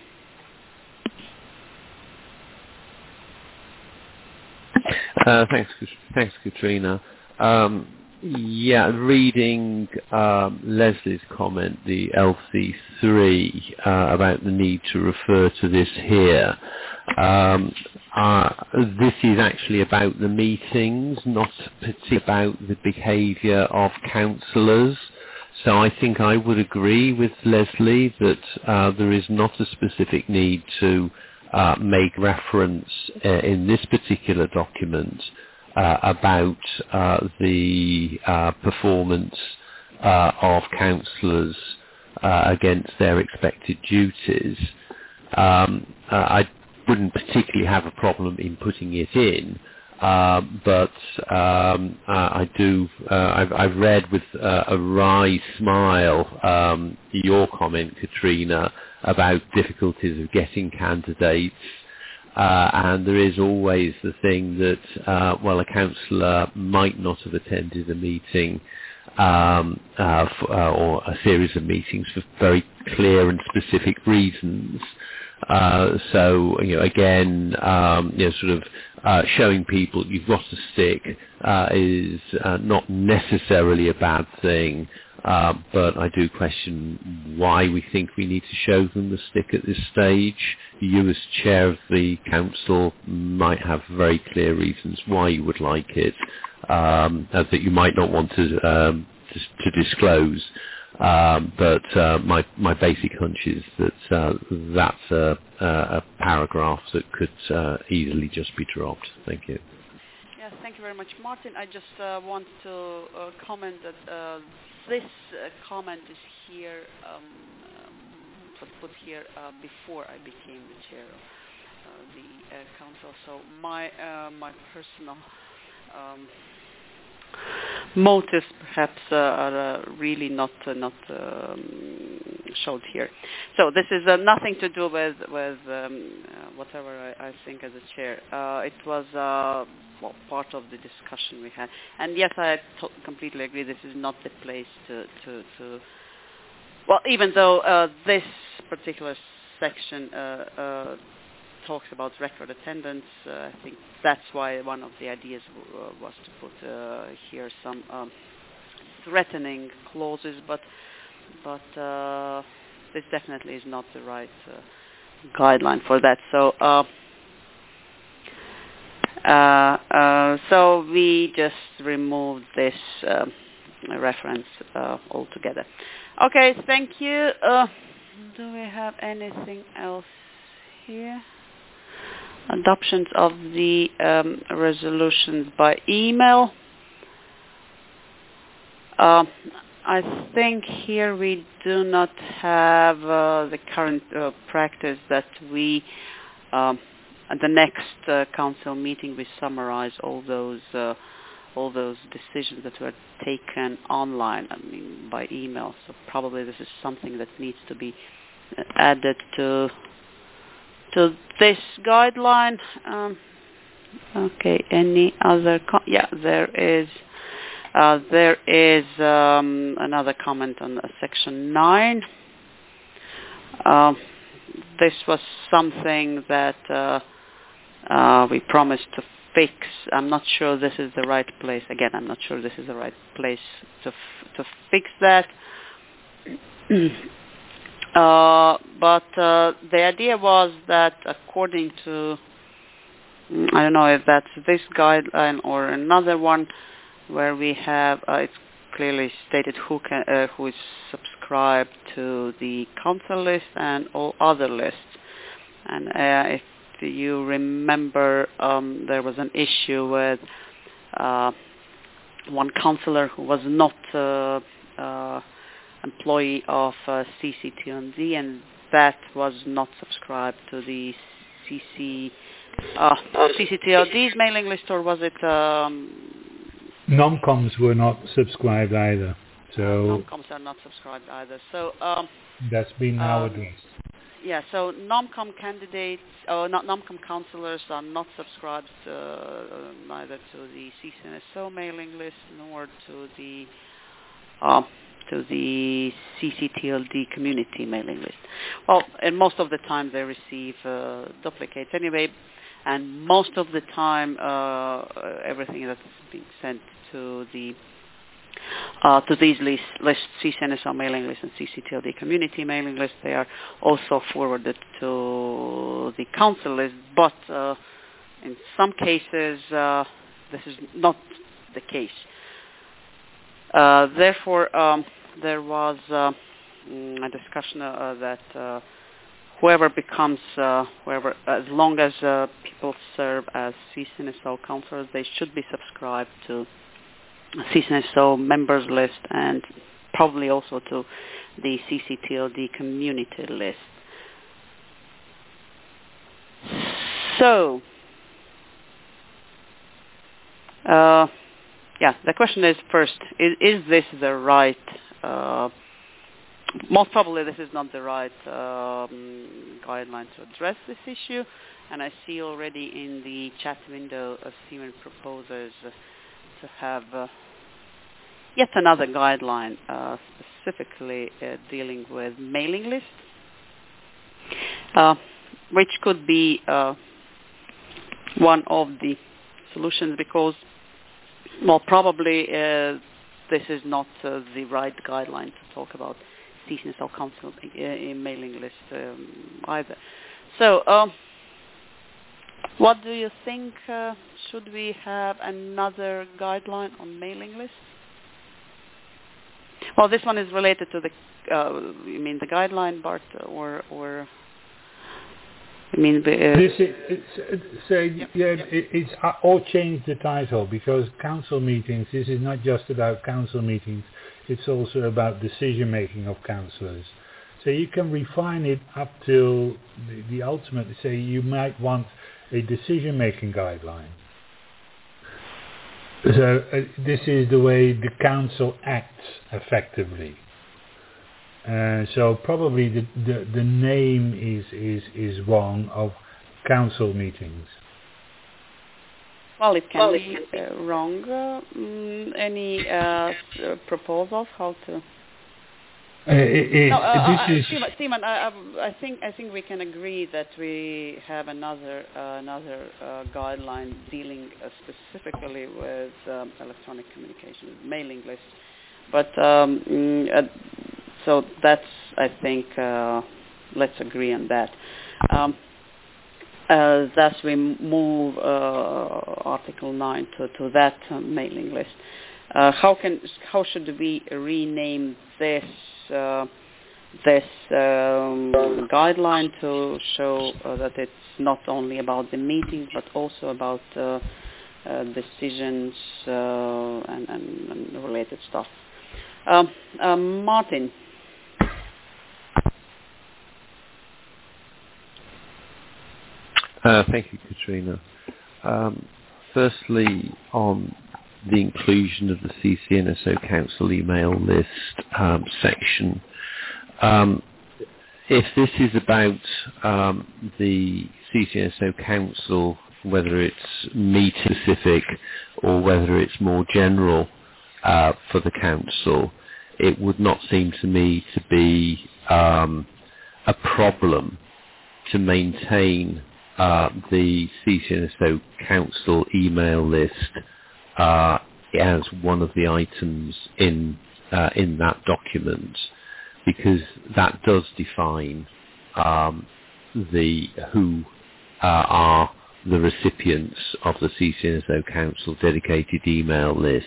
Thanks, Katrina. Reading Leslie's comment, the LC3, about the need to refer to this here. This is actually about the meetings, not particularly about the behaviour of councillors. So I think I would agree with Leslie that there is not a specific need to make reference in this particular document about the performance of councillors against their expected duties. I wouldn't particularly have a problem in putting it in, but I do. I've read with a wry smile your comment, Katrina, about difficulties of getting candidates. And there is always the thing that, a councillor might not have attended a meeting or a series of meetings for very clear and specific reasons. So, again, showing people you've got to stick is not necessarily a bad thing. But I do question why we think we need to show them the stick at this stage. You, as chair of the council, might have very clear reasons why you would like it, that you might not want to disclose. But my basic hunch is that that's a paragraph that could easily just be dropped. Thank you. Yes, thank you very much, Martin. I just want to comment that this comment is here, put here before I became the chair of the council. So my personal motives perhaps are really not showed here. So this is nothing to do with whatever I think as a chair. It was part of the discussion we had. And yes, I completely agree. This is not the place to well, even though this particular section talks about record attendance, I think that's why one of the ideas was to put here some threatening clauses, but this definitely is not the right guideline for that. So so we just removed this reference altogether. Okay, thank you. Do we have anything else here? Adoptions of the resolutions by email. I think here we do not have the current practice that we, at the next council meeting, we summarize all those decisions that were taken online, I mean by email. So probably this is something that needs to be added to this guideline. Okay, any other? Yeah, there is another comment on section 9. This was something that we promised to fix. I'm not sure this is the right place. Again, I'm not sure this is the right place to fix that. But the idea was that according to, I don't know if that's this guideline or another one, where we have it's clearly stated who is subscribed to the council list and all other lists. And if you remember, there was an issue with one councillor who was not employee of CCTLD, and that was not subscribed to the CCTLD's mailing list, or was it? Nomcoms were not subscribed either. So Nomcoms are not subscribed either. So that's been now addressed. Yeah, so Nomcom candidates, not Nomcom councillors are not subscribed neither to the CCNSO mailing list nor to the CCTLD community mailing list. Well, and most of the time they receive duplicates anyway, and most of the time everything that's being sent to the to these lists, CCNSO mailing list and CCTLD community mailing list, they are also forwarded to the council list, but in some cases this is not the case. Therefore, there was a discussion that whoever becomes, as long as people serve as CCNSO councillors, they should be subscribed to CCNSO members list and probably also to the CCTLD community list. So, yeah, the question is first, is this the right, most probably this is not the right guideline to address this issue, and I see already in the chat window Steven proposes to have yet another guideline specifically dealing with mailing lists, which could be one of the solutions, because, well, probably this is not the right guideline to talk about CCNSO council in mailing list either. So, what do you think? Should we have another guideline on mailing lists? Well, this one is related to the, you mean the guideline, Bart, or I mean it's or change the title, because council meetings, this is not just about council meetings, it's also about decision making of councillors. So you can refine it up till the ultimate. Say you might want a decision making guideline. So this is the way the council acts effectively. So probably the name is wrong of council meetings. Well, it can be wrong. Any proposals how to? Simon, I think we can agree that we have another guideline dealing specifically with electronic communication, mailing lists. But so that's, I think, let's agree on that. Thus, we move Article 9 to that mailing list. How should we rename this guideline to show that it's not only about the meetings but also about decisions and related stuff? Martin. Thank you, Katrina. Firstly, on the inclusion of the CCNSO Council email list section, if this is about the CCNSO Council, whether it's meet specific or whether it's more general for the Council, it would not seem to me to be a problem to maintain the CCNSO Council email list as one of the items in that document, because that does define who are the recipients of the CCNSO Council dedicated email list.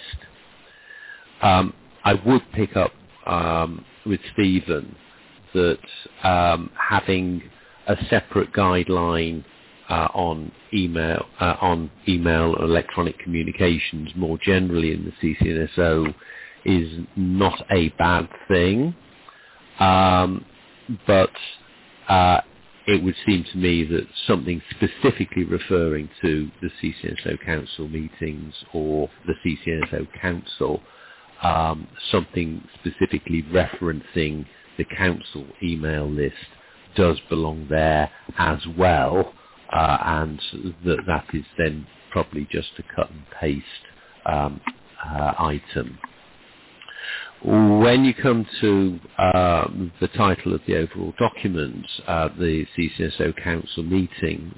I would pick up with Stephen that having a separate guideline on email or electronic communications more generally in the CCNSO is not a bad thing, but it would seem to me that something specifically referring to the CCNSO Council meetings or the CCNSO Council, something specifically referencing the Council email list does belong there as well, and that is then probably just a cut and paste item. When you come to the title of the overall document, the CCNSO Council meetings,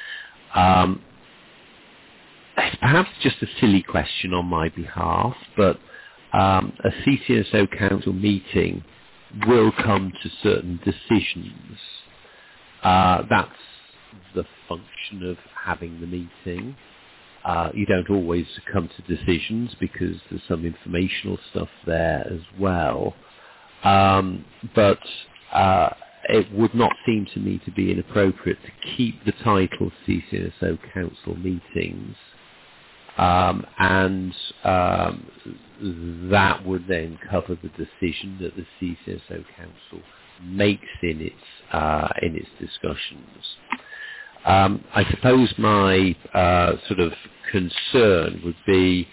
it's perhaps just a silly question on my behalf, but a CCNSO Council meeting will come to certain decisions. That's the function of having the meeting. You don't always come to decisions because there's some informational stuff there as well. But it would not seem to me to be inappropriate to keep the title CCNSO Council meetings, and that would then cover the decision that the CCNSO Council makes in its discussions. I suppose my sort of concern would be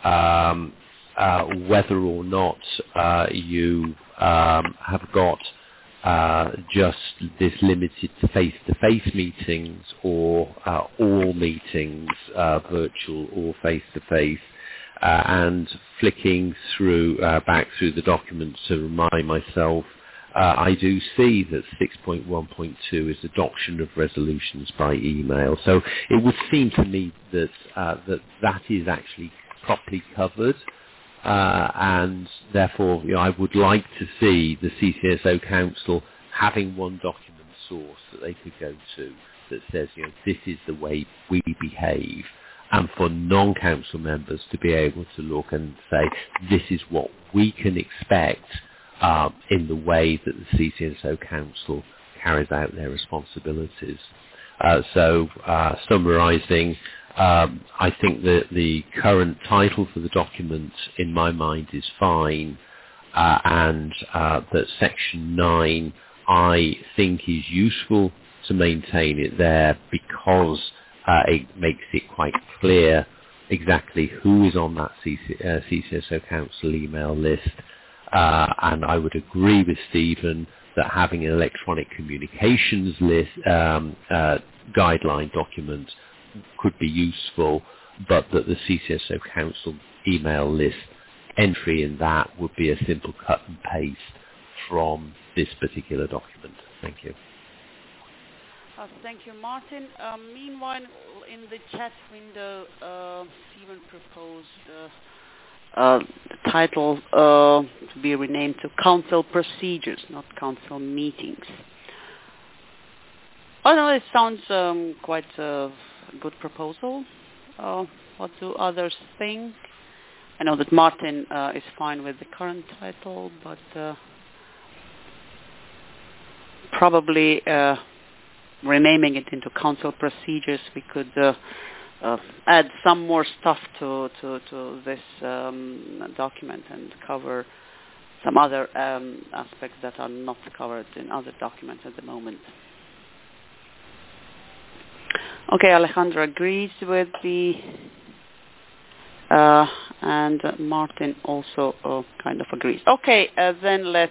whether or not you have got just this limited to face-to-face meetings or all meetings, virtual or face-to-face, and flicking through back through the documents to remind myself, I do see that 6.1.2 is adoption of resolutions by email. So it would seem to me that that is actually properly covered, and therefore I would like to see the CCNSO Council having one document source that they could go to that says, this is the way we behave, and for non-council members to be able to look and say, this is what we can expect in the way that the CCNSO Council carries out their responsibilities. Summarising, I think that the current title for the document, in my mind, is fine, and that Section 9, I think, is useful to maintain it there because it makes it quite clear exactly who is on that CCSO Council email list, and I would agree with Stephen that having an electronic communications list guideline document could be useful, but that the CCSO Council email list entry in that would be a simple cut and paste from this particular document. Thank you. Thank you, Martin. Meanwhile, in the chat window, Stephen proposed the title to be renamed to Council Procedures, not Council Meetings. Oh no, it sounds quite a good proposal. What do others think? I know that Martin is fine with the current title, but probably renaming it into Council Procedures, we could add some more stuff to this document and cover some other aspects that are not covered in other documents at the moment. Okay, Alejandro agrees with the and Martin also kind of agrees. Okay, then let's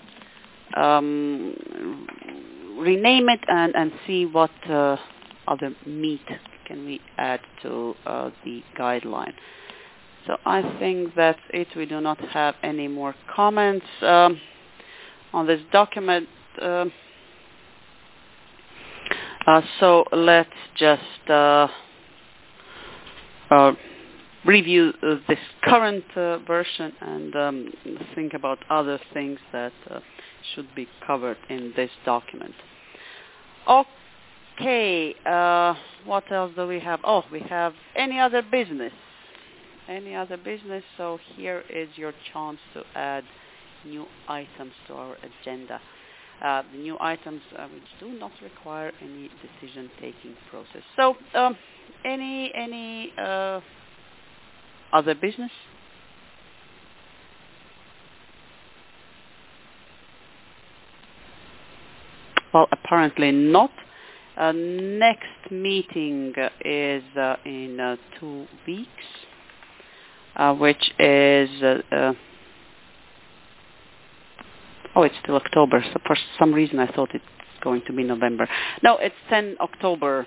rename it and see what other meat can we add to the guideline. So I think that's it. We do not have any more comments on this document. So let's just review this current version and think about other things that should be covered in this document. Okay, what else do we have? Oh, we have any other business. Any other business? So here is your chance to add new items to our agenda. The new items which do not require any decision-taking process. So, any other business? Well, apparently not. Next meeting is in 2 weeks, which is it's still October. So for some reason I thought it's going to be November. No, it's 10 October.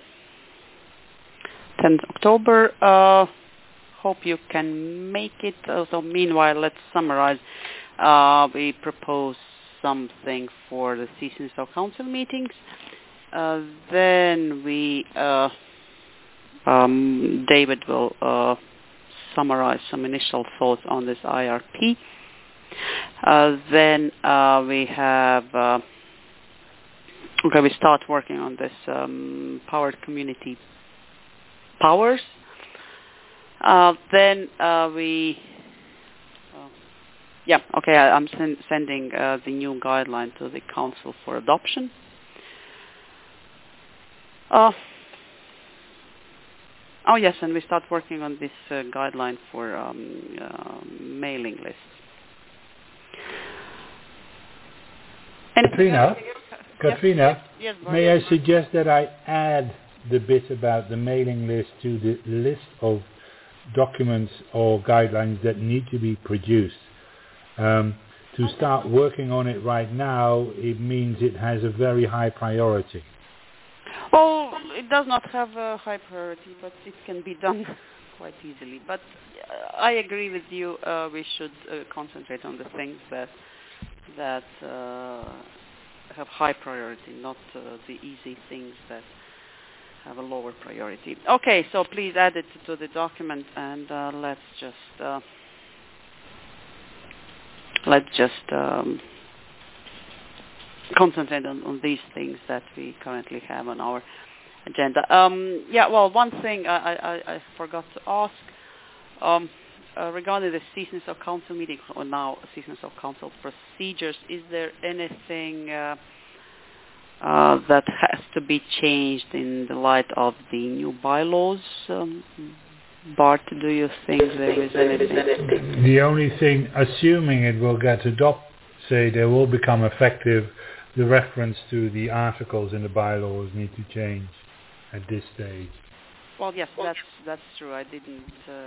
10 October. Hope you can make it. So meanwhile, let's summarize. We propose something for the CCSO Council meetings. Then we, David will summarize some initial thoughts on this IRP. Then we have, we start working on this powered community powers. Then I'm sending the new guideline to the Council for adoption. Yes, and we start working on this guideline for mailing lists. Katrina, yes, may I suggest that I add the bit about the mailing list to the list of documents or guidelines that need to be produced? To start working on it right now, it means it has a very high priority. Well, it does not have a high priority, but it can be done quite easily. But I agree with you. We should concentrate on the things that have high priority, not the easy things that have a lower priority. Okay, so please add it to the document, and let's just concentrate on these things that we currently have on our agenda. One thing I forgot to ask regarding the CCSO Council meeting, or now CCSO Council procedures, is there anything that has to be changed in the light of the new bylaws? Bart, do you think there is anything? The only thing, assuming it will get adopted, say they will become effective, the reference to the articles in the bylaws need to change at this stage. Well, yes, that's true. I didn't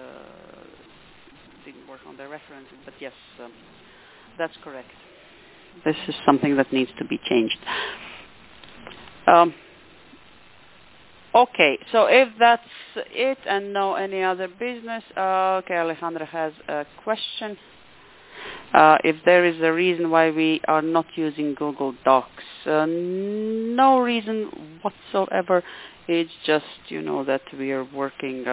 work on the references, but yes, that's correct. This is something that needs to be changed. Okay, so if that's it and no any other business, okay, Alejandra has a question. If there is a reason why we are not using Google Docs, no reason whatsoever. It's just, that we are working,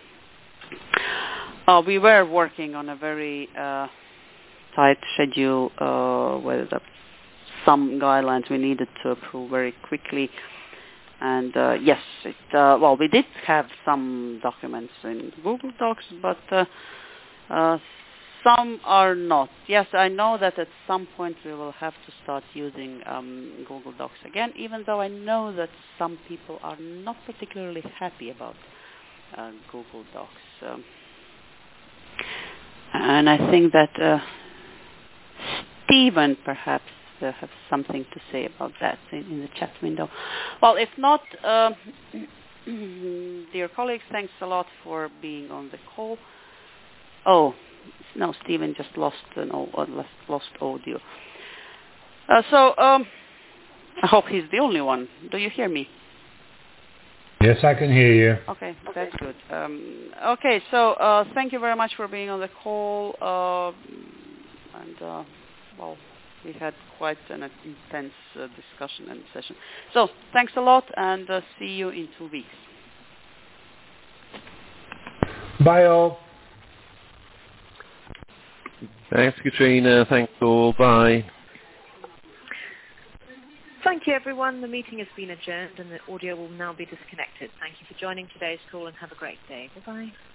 we were working on a very tight schedule with some guidelines we needed to approve very quickly. And yes, we did have some documents in Google Docs, but some are not. Yes, I know that at some point we will have to start using Google Docs again, even though I know that some people are not particularly happy about Google Docs. And I think that Stephen perhaps have something to say about that in the chat window. Well, if not, dear colleagues, thanks a lot for being on the call. Oh, no, Stephen just lost audio. So I hope he's the only one. Do you hear me? Yes, I can hear you. Okay, that's good. Okay, so thank you very much for being on the call. We had quite an intense discussion and session. So thanks a lot, and see you in 2 weeks. Bye all. Thanks, Katrina. Thanks all. Bye. Thank you, everyone. The meeting has been adjourned, and the audio will now be disconnected. Thank you for joining today's call, and have a great day. Bye-bye.